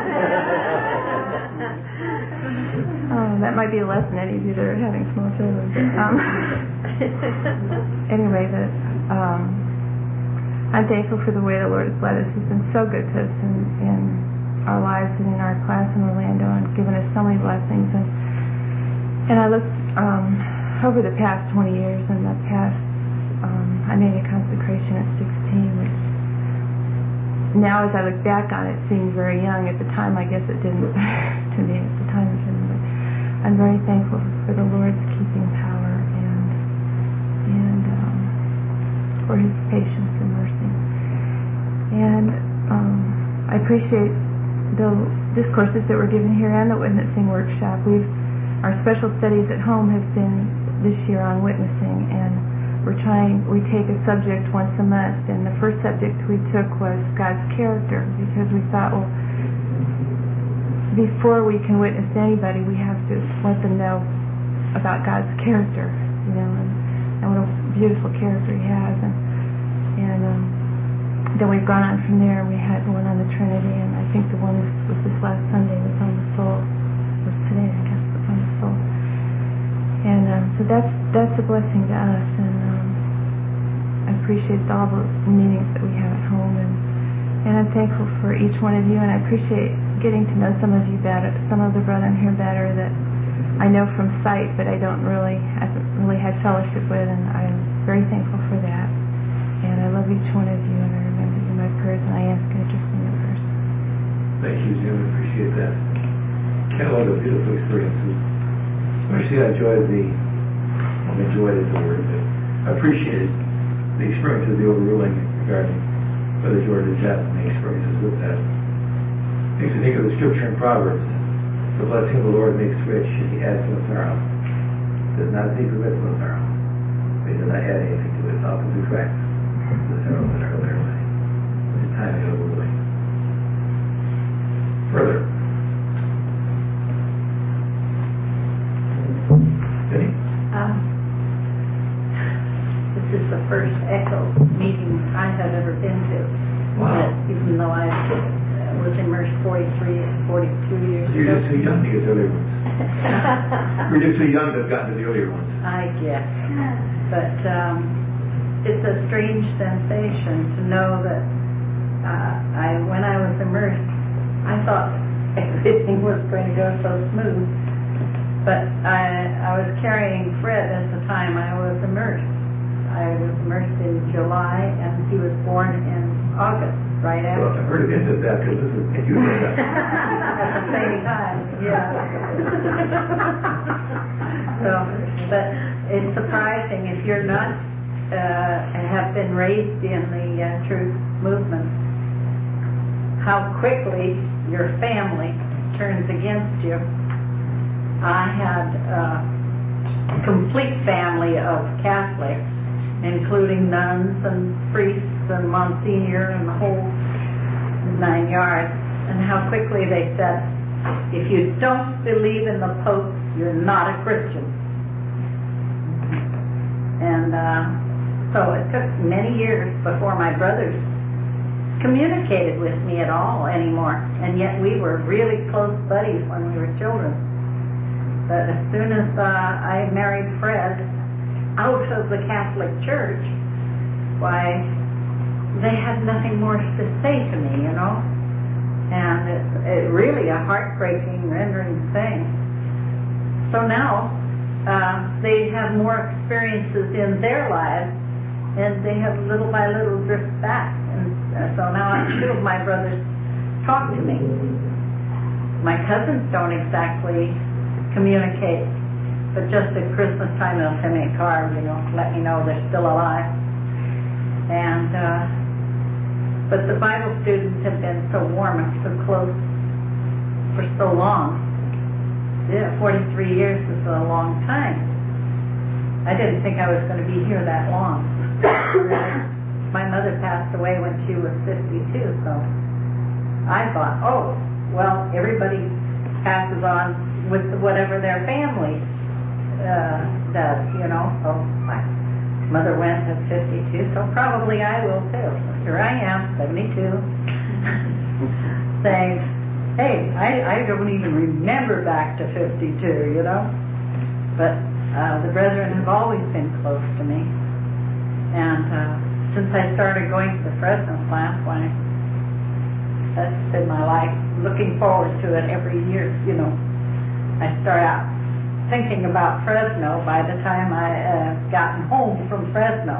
Oh, that might be a lesson any of you that are having small children. Um, anyway, the, um, I'm thankful for the way the Lord has led us. He's been so good to us in, in our lives and in our class in Orlando, and given us so many blessings. And and I looked um, over the past twenty years, and the past um, I made a consecration at sixteen, which now as I look back on it seems very young. At the time, I guess it didn't to me. At the time, it didn't. But I'm very thankful for the Lord's keeping power, and and um, for His patience and mercy. And um, I appreciate the discourses that were given here and the witnessing workshop. We've our special studies at home have been this year on witnessing, and we're trying. We take a subject once a month, and the first subject we took was God's character, because we thought, well, before we can witness to anybody, we have to let them know about God's character, you know, and, and what a beautiful character He has, and and um, then we've gone on from there. We had one on the Trinity, and I think the one was, was this last Sunday was on the soul. It was today, I guess, was on the soul. And um, so that's that's a blessing to us, and um, I appreciate all the meetings that we have at home, and and I'm thankful for each one of you, and I appreciate getting to know some of you better, some of the brethren here better that I know from sight, but I don't really, I haven't really had fellowship with, and I'm very thankful for that. And I love each one of you, and I remember you in my prayers, and I ask you just in your prayers. Thank you, Jim. I appreciate that. Kind of a beautiful experiences. Especially I enjoyed the, well, enjoyed is the word, but I appreciated the experience of the overruling regarding Brother George's death and the experiences with that. Makes me think of the scripture in Proverbs. The blessing of the Lord makes rich, and he adds no sorrow. Does not seek permits no sorrow. He does not add anything to it. It often subtracts the sorrows that are there by the timing of overruling. Further. Jenny? Um, this is the first ECHO meeting I have ever been to. Wow. Uh, even though I uh, was immersed forty-three, forty-two years You're ago. just too young to get the earlier ones. We're just too young to have gotten to the earlier ones. I guess. But um, it's a strange sensation to know that uh, I, when I was immersed, I thought everything was going to go so smooth. But I, I was carrying Fred at the time I was immersed. I was immersed in July, and he was born in August, right after. Well, I've heard of you did that because this is you did that. At the same time, yeah. So, but it's surprising if you're not uh, have been raised in the uh, truth movement, how quickly your family turns against you. I had a complete family of Catholics, including nuns and priests and Monsignor and the whole nine yards, and how quickly they said, if you don't believe in the Pope, you're not a Christian. And uh, so it took many years before my brothers communicated with me at all anymore, and yet we were really close buddies when we were children. But as soon as uh, I married Fred out of the Catholic Church, why, they had nothing more to say to me, you know. And it's it really a heartbreaking, rendering thing. So now uh, they have more experiences in their lives, and they have little by little drift back. And uh, so now two of my brothers talk to me. My cousins don't exactly communicate, but just at Christmas time they'll send me a card, you know, to let me know they're still alive. And uh, but the Bible students have been so warm and so close for so long. Yeah, forty-three years is a long time. I didn't think I was going to be here that long. My mother passed away when she was fifty-two, so I thought, oh, well, everybody passes on with whatever their family uh, does, you know. So my mother went at fifty-two, so probably I will too. Here I am, seventy-two, saying, hey, I, I don't even remember back to fifty-two, you know. But uh, the brethren have always been close to me. And uh, since I started going to the Fresno class, why, that's been my life, looking forward to it every year, you know. I start out thinking about Fresno by the time I uh, gotten home from Fresno.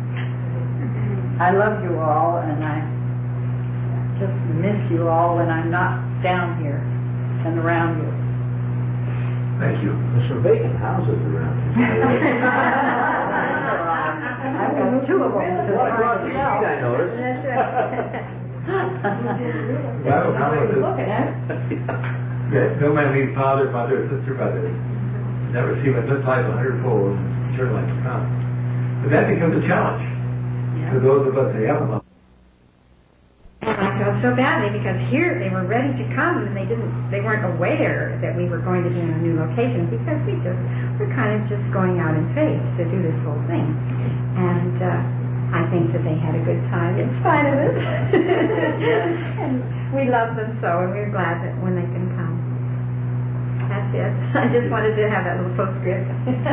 I love you all, and I just miss you all when I'm not down here and around you. Thank you. There's some vacant houses around here. I've got two of them. Well, across the street, I noticed. Bible comment is, yeah, no man leave father, mother, sister, brother. Never see what this life a hundredfold and eternal life to come. But that becomes a challenge Yeah. to those of us that have them. And I felt so badly because here they were ready to come and they didn't, they weren't aware that we were going to be in a new location because we just, we're kind of just going out in faith to do this whole thing. And uh, I think that they had a good time in spite of it. And we love them so, and we're glad that when they can come. That's it. I just wanted to have that little postscript.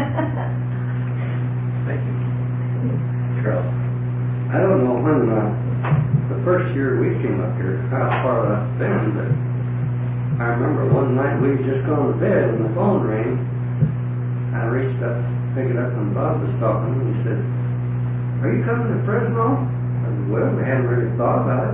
Thank you. Carol. I don't know when uh, the first year we came up here, how far that's been, but I remember one night we had just gone to bed and the phone rang. I reached up, picked it up, and Bob was talking, and he said, "Are you coming to Fresno?" I said, "Well, we hadn't really thought about it.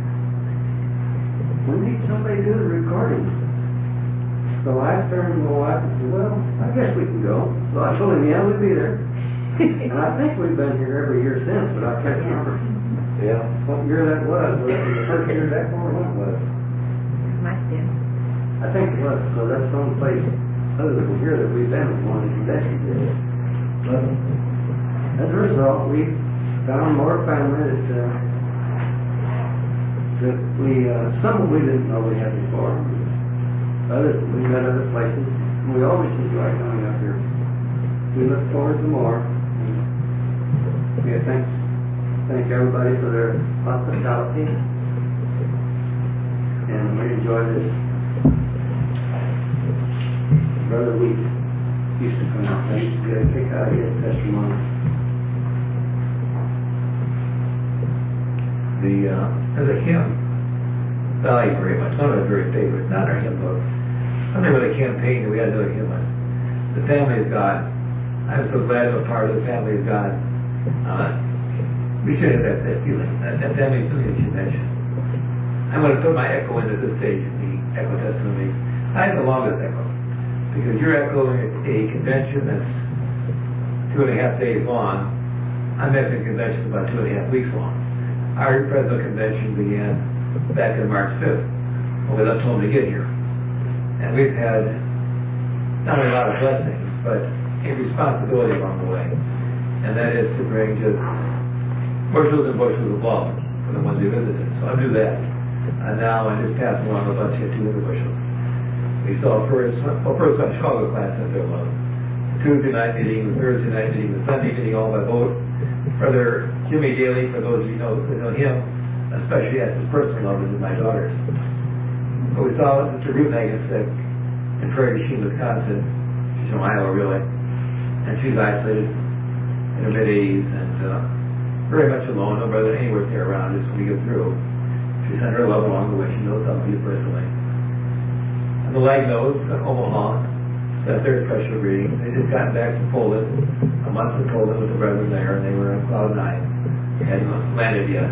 We need somebody to do the recording." So I turned to my wife and said, "Well, I guess we can go." So I told him, "Yeah, we'll be there." And I think we've been here every year since, but I can't remember. Yeah. What year that was? Was it the first year that one? What was it? Must have. I think it was. So that's the only place other than here that we've been with one of the conventions. But as a result, we found more family that, uh, that we, uh, some we didn't know we had before. Others we met other places. We always enjoy coming up here. We look forward to more. And we thank, thank everybody for their hospitality. And we enjoy this. Brother Wheat used to come out. I used to get a kick out of his testimony. The, uh, there's a hymn that I like very much. Not a very favorite, not our hymn book. Something with a campaign that we had to do a hymn on. The Family of God. I'm so glad I'm a part of the Family of God. Uh, we should have that, that feeling, that, that family feeling that you mentioned. I'm going to put my echo into this stage in the echo testimony. I have the longest echo, because you're echoing a convention that's two and a half days long. I'm at the convention about two and a half weeks long. Our Fresno convention began back on March fifth, when we left home to get here. And we've had not only a lot of blessings, but a responsibility along the way. And that is to bring just bushels and bushels of love for the ones who visited. So I do that. And now I just pass along a bunch of two other bushels. We saw first, well, first my Chicago class sent their love. The Tuesday night meeting, the Thursday night meeting, the Sunday meeting, all by vote. Brother Jimmy Daly, for those of you who know, who know him, especially as his personal lovers and my daughters. But we saw Sister Ruth Hagenstick in Prairie du Chien, Wisconsin. She's from Iowa, really. And she's isolated in her mid-eighties and uh, very much alone. No brother anywhere near around us when we get through. She sent her love along the way. She knows some of you personally. And the Lagnos in Omaha sent their special greetings. They just got back from Poland, a month from Poland with the brethren there, and they were on cloud nine. They hadn't landed yet.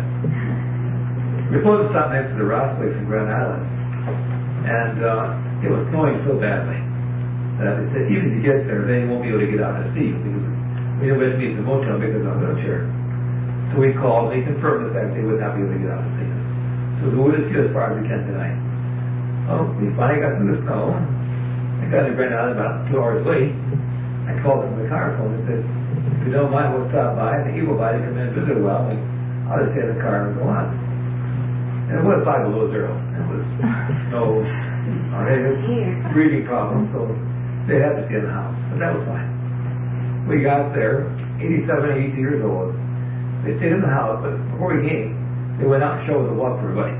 We were supposed to stop next to the Ross place in Grand Island. And uh, it was snowing so badly that they said, even to get there, they won't be able to get out of the seat because we didn't have to meet the motel because of a wheelchair. So we called, and they confirmed the fact they would not be able to get out of the seat. So we'll just get as far as we can tonight. Well, we finally got through the snow. I got to Grand Island about two hours late. I called them on the car phone and said, "If you don't mind, we'll stop by. I think Eagle Body come in and visit a while, and I'll just stay in the car and go on." And it was five below zero. It was no uh, breathing problem, so they had to stay in the house. But that was fine. We got there, eighty-seven, eighty-two years old. They stayed in the house, but before we came, they went out and showed the walk for everybody.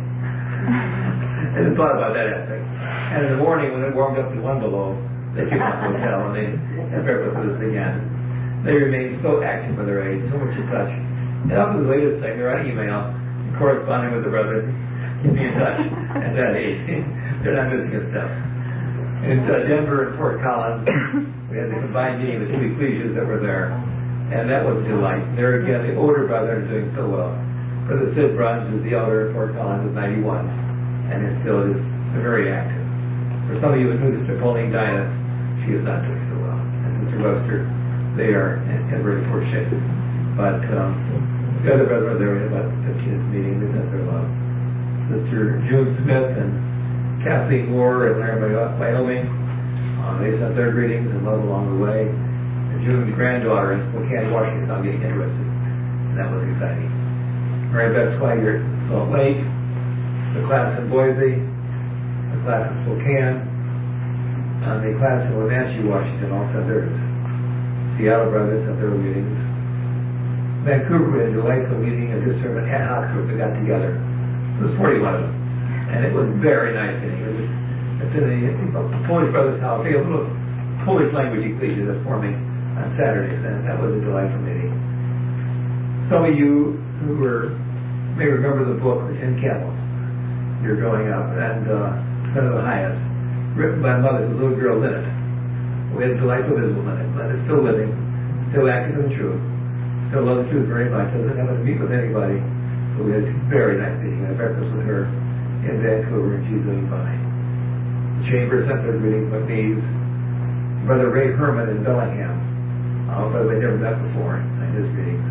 I didn't thought about that aspect. And in the morning, when it warmed up to one below, they came out to the hotel and they had breakfast with us again. They remained so active for their age, so much in touch. And up to the latest thing, they're on email, corresponding with the brothers, keeping in touch at that age. They're not missing a step. In uh, Denver and Fort Collins, we had the combined meeting of the two ecclesias that were there. And that was a delight. There again, the older brother is doing so well. Brother Sid Bruns is the elder at Fort Collins, is ninety-one, and is still is very active. For some of you who knew Sister Pauline Dinah, she is not doing so well. And Sister Webster, they are in, in very poor shape. But um, the other brethren there, we had about fifteenth meeting, they sent their love. Sister June Smith and Kathleen Moore in there by Wyoming, uh, they sent their greetings and love along the way. And June's granddaughter in Spokane, Washington, I'm getting interested. And that was exciting. Mary Beth Swigert, Salt Lake, the class in Boise, the class in Spokane, and the class in Wenatchee, Washington, all sent theirs. Seattle brothers sent their meetings. Vancouver, we had a delightful meeting, a discernment ad hoc group that got together. It was forty-one of them. And it was very nice meeting. It was it's in the, the Polish Brothers House. They have a little Polish language ecclesia that's forming on Saturdays, and that was a delightful meeting. Some of you who were, may remember the book, The Ten Camels. You're growing up, and uh, Son of the Highest, written by mother, the little girl Lynette. We had a delightful visit with Lynette. Lynette's still living, still active in the truth, still loves the truth very much, doesn't have to meet with anybody. But we had a very nice meeting. I had breakfast with her in Vancouver, and she's doing fine. The Chamber sent their greetings, McNeese. Brother Ray Herman in Bellingham. Uh, by the way, never met before in his meetings.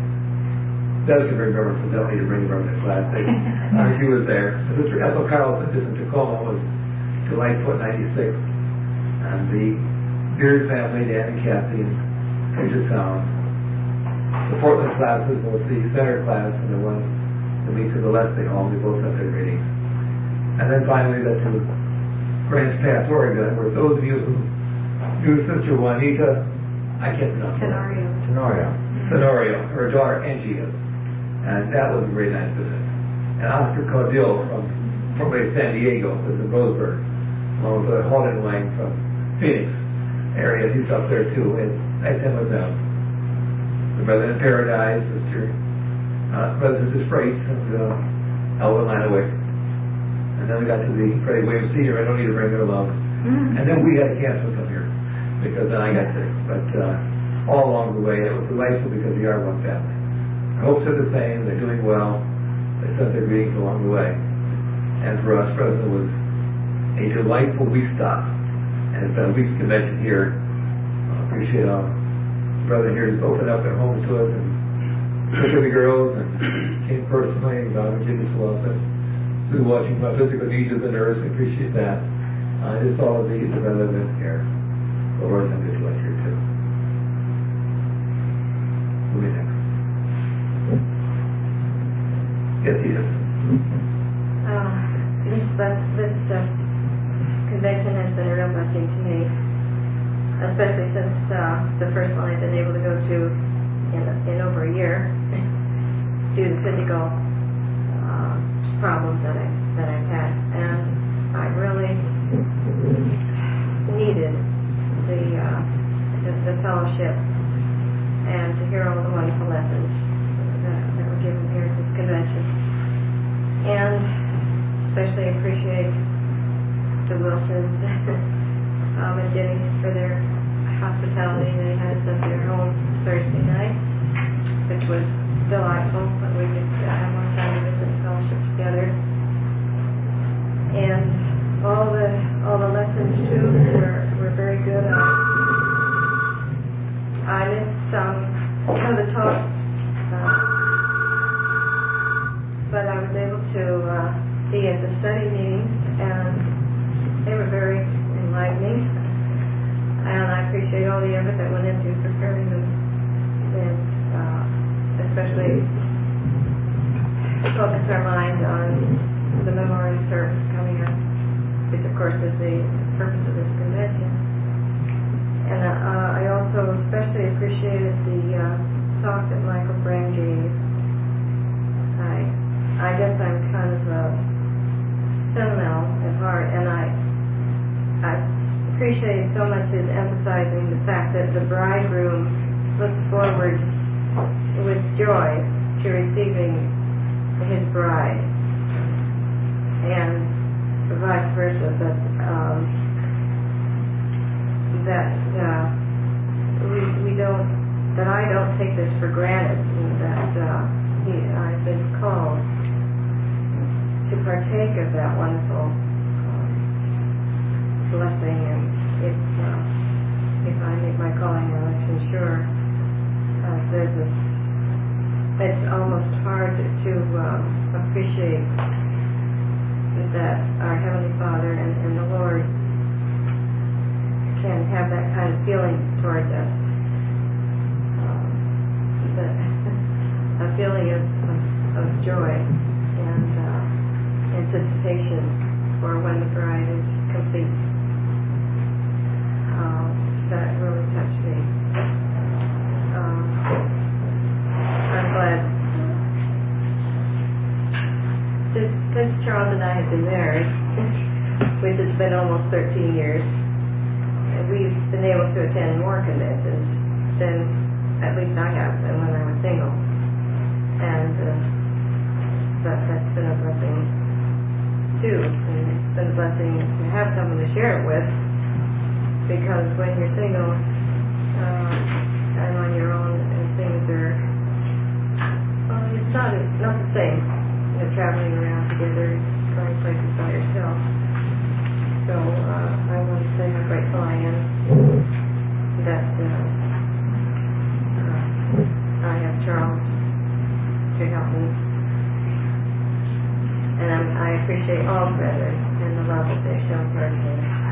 That can remember, so don't need to bring him over to class. They, uh, he was there. Sister Ethel Carlson, just in Tacoma, was delightful at ninety-six. And the Beard family, Dan and Kathy, in Puget Sound. The Portland classes, both the center class and the one that meets in the Leslie Hall, we both had their readings. And then finally, that's to Grants Pass, Oregon, where those of you who knew Sister Juanita, I can't pronounce it. Tenorio. Tenorio. Tenorio, her daughter Angie is. And that was a very nice visit. And Oscar Caudill from, from San Diego, was in Roseburg, along with Holden Wang from Phoenix area. He's up there too, and nice time with them. The Brother in Paradise, Sister uh, Brother and Sister Freight, and uh, Elvin Lanowick. And then we got to the Freddie Williams Senior. I don't need to bring her along. Mm-hmm. And then we had to cancel come here because then I got sick. But uh, all along the way, it was delightful because we are one family. Our hopes are the same. They're doing well. They sent their greetings along the way. And for us, President, was a delightful week stop. And it's been a week's convention here. I appreciate all the brother here has opened up their homes to us and took the girls and came personally and God and Jimmy Salasa. Sue watching my physical needs as a nurse. I appreciate that. Uh, just all of the, the relevant here. The Lord sent it to us here too. Moving next. Yes, Edith. Uh, this this uh, convention has been a real blessing to me, especially since uh, the first one I've been able to go to in, in over a year due to physical uh, problems that I that I've had, and I really needed the, uh, the the fellowship and to hear all the wonderful lessons that, that were given here at this convention, and especially appreciate the Wilsons um, and Jenny for their hospitality. They had us at their home Thursday night, which was delightful, but we could uh, have more time to visit and fellowship together. And all the all the lessons too were, were very good. I, I missed some of the talk, uh, but I was able to uh, be at the study meetings, and they were very enlightening. And I appreciate all the effort that went into preparing them, and uh, especially focus our mind on the memorial service coming up, which of course is the purpose of this convention. And uh, I also especially appreciated the uh, talk that Michael Brand gave. I, I guess I'm kind of uh, sentimental at heart, and I, I appreciate so much his emphasizing the fact that the bridegroom looks forward with joy to receiving his bride, and vice versa, that um, that uh, we we don't that I don't take this for granted, and that uh, he, I've been called to partake of that wonderful um, blessing, and if uh, if I make my calling election sure, uh, there's a it's almost hard to um, appreciate that our Heavenly Father and, and the Lord can have that kind of feeling towards us. Um, that a feeling of, of, of joy and uh, anticipation for when the bride is complete. Um, that really touched me. Um, been married, which has been almost thirteen years. And we've been able to attend more conventions than at least I have than when I was single. And uh, that, that's been a blessing too. And it's been a blessing to have someone to share it with, because when you're single uh, and on your own and things are, well, it's not, it's not the same. You know, traveling around together, going places by yourself. So uh, I want to say how grateful I am that uh, uh, I have Charles to help me. And I'm, I appreciate all brethren and the love that they've shown towards me.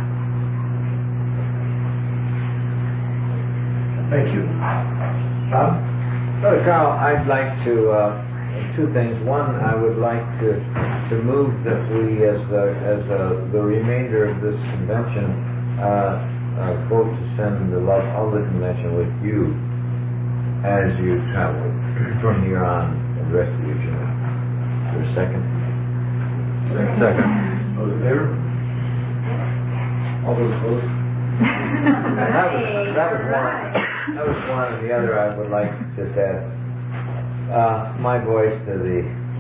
Thank you. Bob? Brother Carl, I'd like to, uh, two things. One, I would like to, to move that we, as the, as uh, the remainder of this convention, uh, uh, vote to send the love of the convention with you as you travel from here on the rest of your journey. Is there a second? Second. Those in favor? All those opposed? that was that was one. That was one, and the other I would like to just add uh, my voice to the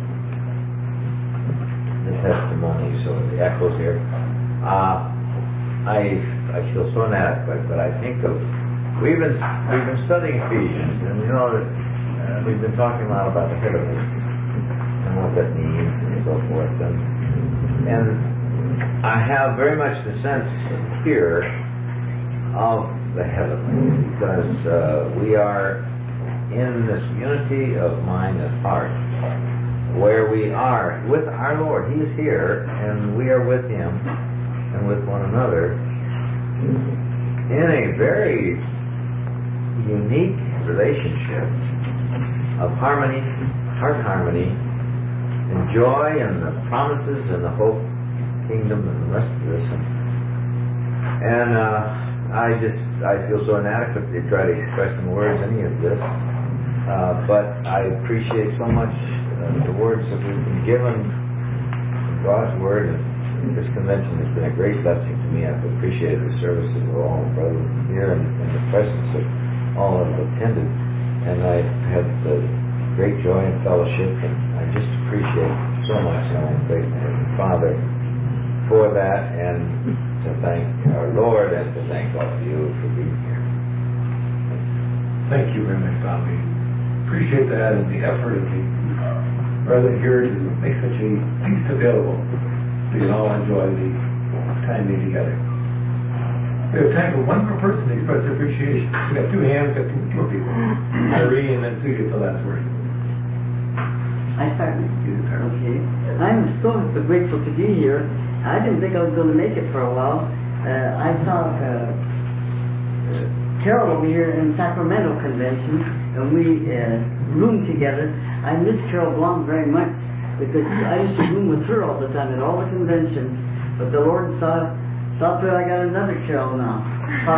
the testimony, so the echoes here. Uh, I I feel so inadequate, but I think of we've been we've been studying Ephesians, and you know that uh, we've been talking a lot about the head of it and what that means and so forth, and and I have very much the sense here of the heavenly, because uh, we are in this unity of mind and heart, where we are with our Lord. He is here, and we are with Him and with one another in a very unique relationship of harmony, heart harmony, and joy, and the promises and the hope, kingdom, and the rest of this. And uh, I just, I feel so inadequate to try to express in words any of this, uh, but I appreciate so much uh, the words that we've been given from God's Word, and this convention has been a great blessing to me. I've appreciated the services of all the brothers here and, and the presence of all that have attended, and I've had uh, great joy and fellowship, and I just appreciate so much, and I'm grateful to the Father for that, and to thank our Lord, and to thank all of you for being here. Thank you very much, Bob. We appreciate that and the effort of the brethren here to make such a feast available so you can all enjoy the time being together. We have time for one more person to express their appreciation. We got two hands, got two more people. Irene and then Sue get the last word. I start. Okay. I'm so grateful to be here. I didn't think I was going to make it for a while. Uh, I saw uh, uh, Carol over here in Sacramento convention, and we uh, roomed together. I miss Carol Blum very much, because I used to room with her all the time at all the conventions. But the Lord saw, saw to it I got another Carol now.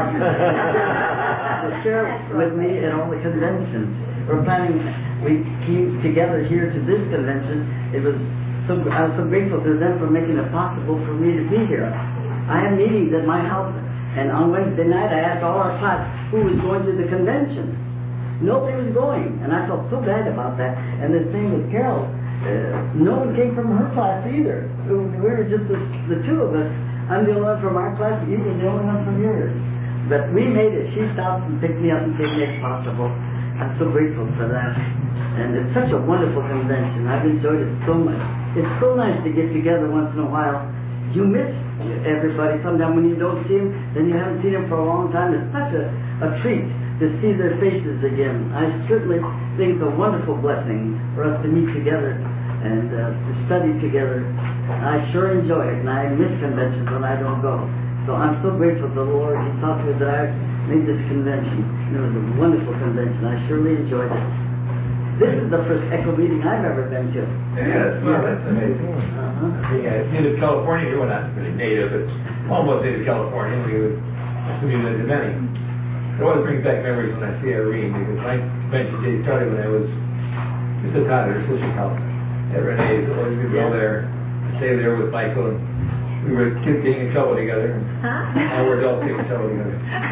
So Carol with me at all the conventions. We're planning, we came together here to this convention. It was So, I was so grateful to them for making it possible for me to be here. I had meetings at my house, and on Wednesday night I asked all our class who was going to the convention. Nobody was going, and I felt so bad about that. And the same with Carol. Uh, no one came from her class either. We were just the, the two of us. I'm the only one from our class, you were the only one from yours. But we made it. She stopped and picked me up and made it possible. I'm so grateful for that. And it's such a wonderful convention. I've enjoyed it so much. It's so nice to get together once in a while. You miss everybody sometimes when you don't see them, then you haven't seen them for a long time. It's such a, a treat to see their faces again. I certainly think it's a wonderful blessing for us to meet together and uh, to study together. I sure enjoy it, and I miss conventions when I don't go. So I'm so grateful to the Lord. He saw to it that I made this convention. It was a wonderful convention. I surely enjoyed it. This is the first ECHO meeting I've ever been to. Yes, well, that's amazing. Uh-huh. Being a native California, well, not really native, but almost native California, we would assume that to many. It always brings back memories when I see Irene, because my convention day started when I was just a toddler, so she helped. At Renee's, always would go there, stay there with Michael. We were kids getting in trouble together. And now we're adults getting in trouble together.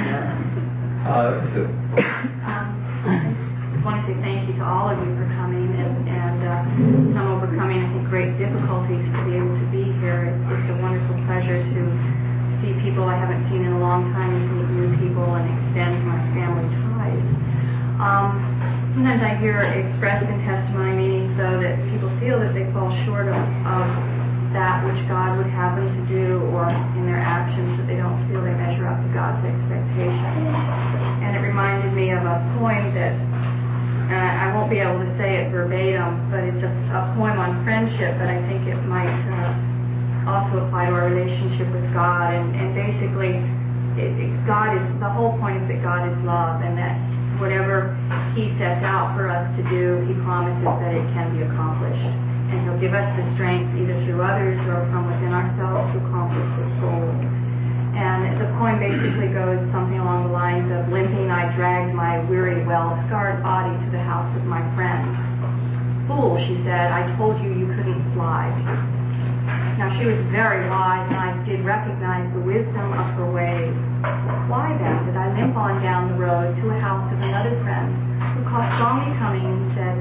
Uh, so. Um, I just want to say thank you to all of you for coming and, and uh, some overcoming, I think, great difficulties to be able to be here. It's, it's a wonderful pleasure to see people I haven't seen in a long time and to meet new people and extend my family ties. Um, sometimes I hear expressed in testimony meetings, though, that people feel that they fall short of, of that which God would have them to do, or in their actions that they don't feel they measure up to God's expectations. And it reminded me of a poem that Uh, I won't be able to say it verbatim, but it's a, a poem on friendship, but I think it might uh, also apply to our relationship with God. And, and basically, it, it, God is, the whole point is that God is love, and that whatever He sets out for us to do, He promises that it can be accomplished. And He'll give us the strength, either through others or from within ourselves, to accomplish His goal. And the poem basically goes something along the lines of, limping I dragged my weary, well-scarred body to the house of my friend. Fool, she said, I told you you couldn't fly. Now she was very wise, and I did recognize the wisdom of her ways. Why then did I limp on down the road to a house of another friend who caught saw me coming and said,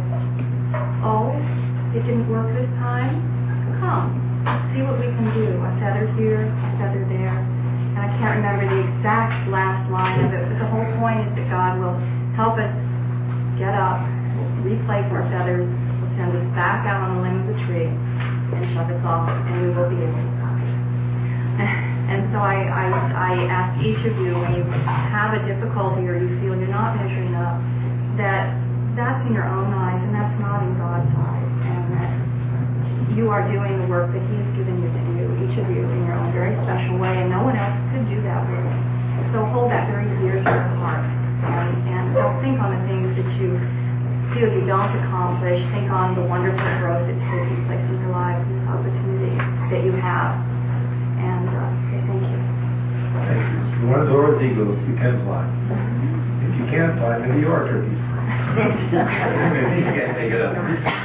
oh, it didn't work this time? Come, see what we can do. A feather here, a feather there. And I can't remember the exact last line of it, but the whole point is that God will help us get up, replace our feathers, will send us back out on the limb of the tree, and shove us off, and we will be able to fly. And so I, I, I ask each of you, when you have a difficulty or you feel you're not measuring up, that that's in your own eyes, and that's not in God's eyes, and that you are doing the work that He has given you to do, each of you in your own very special way, and no one else could do that work. So hold that very dear to your heart, and, and don't think on the things that you feel you don't accomplish. Think on the wonderful growth that's taking place in your life, this opportunity that you have. And uh, say thank you. Thank you. You want to soar with eagles, you can fly. If you can't fly, maybe you are turkey. Maybe you can't make it up.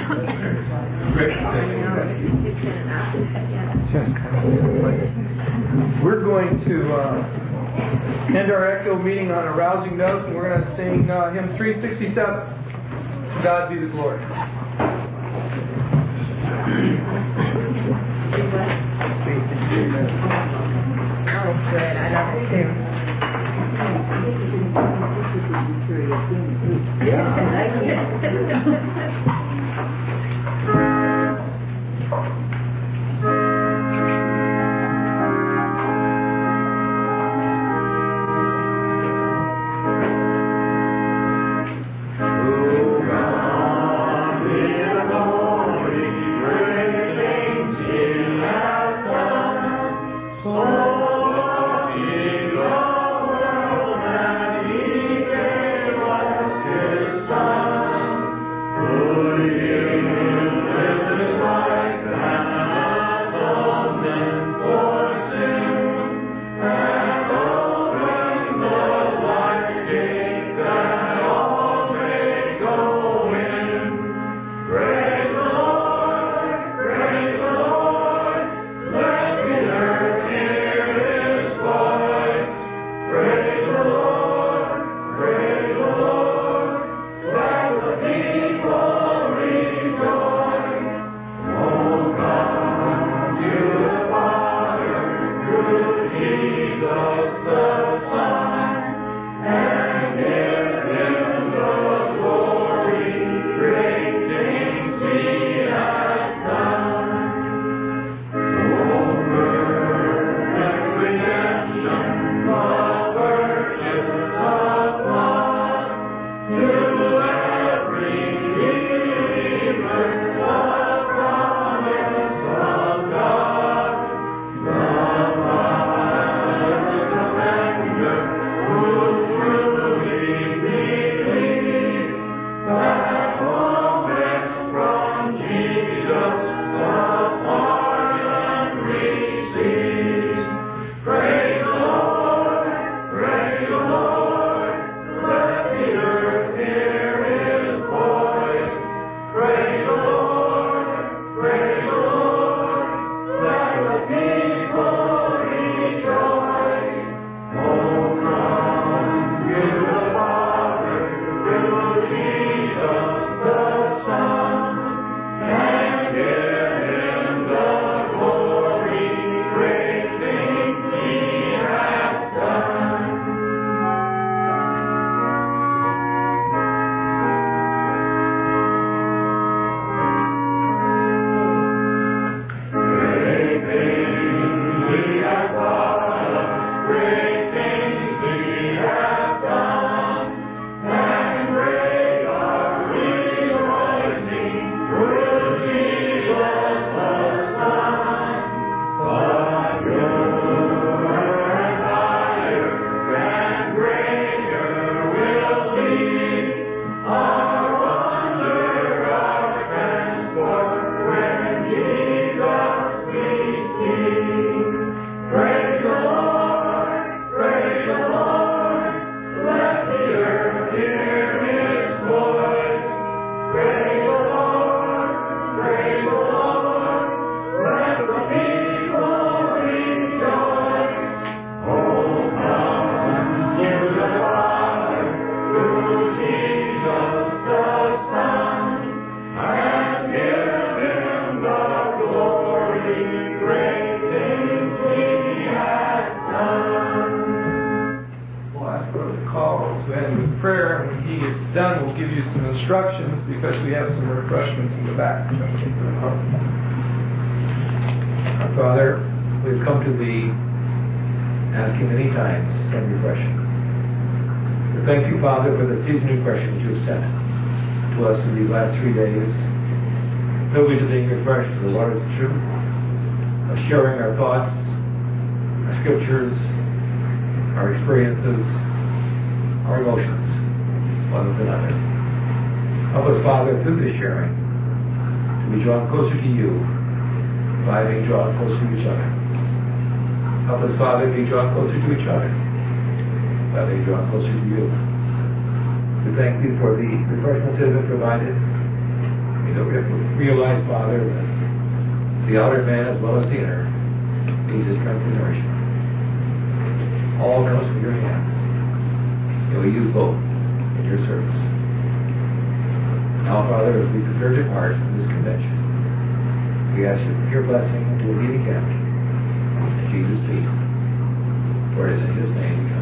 We're going to uh, end our Echo meeting on a rousing note, and we're going to sing uh, hymn three sixty-seven. To God be the glory. Oh, good. I love it too. Oh, prayer, and when he is done, we'll give you some instructions because we have some refreshments in the back. Our Father, we've come to Thee asking many times some refreshing. We thank You, Father, for the season of refreshing that You have sent to us in these last three days. Privilege of being refreshed for the Lord's truth, of sharing our thoughts, our scriptures, our experiences, our emotions, one with another. Help us, Father, through this sharing, to be drawn closer to You by being drawn closer to each other. Help us, Father, be drawn closer to each other by being drawn closer to You. We thank Thee for the refreshments that have been provided. We know we have to realize, Father, that the outer man as well as the inner needs His strength and nourishment. All comes from Your hand. And we use both in Your service. Now, Father, as we prepare to depart from this convention, we ask Your blessing to the meeting family. In Jesus' peace. For it is in His name we come.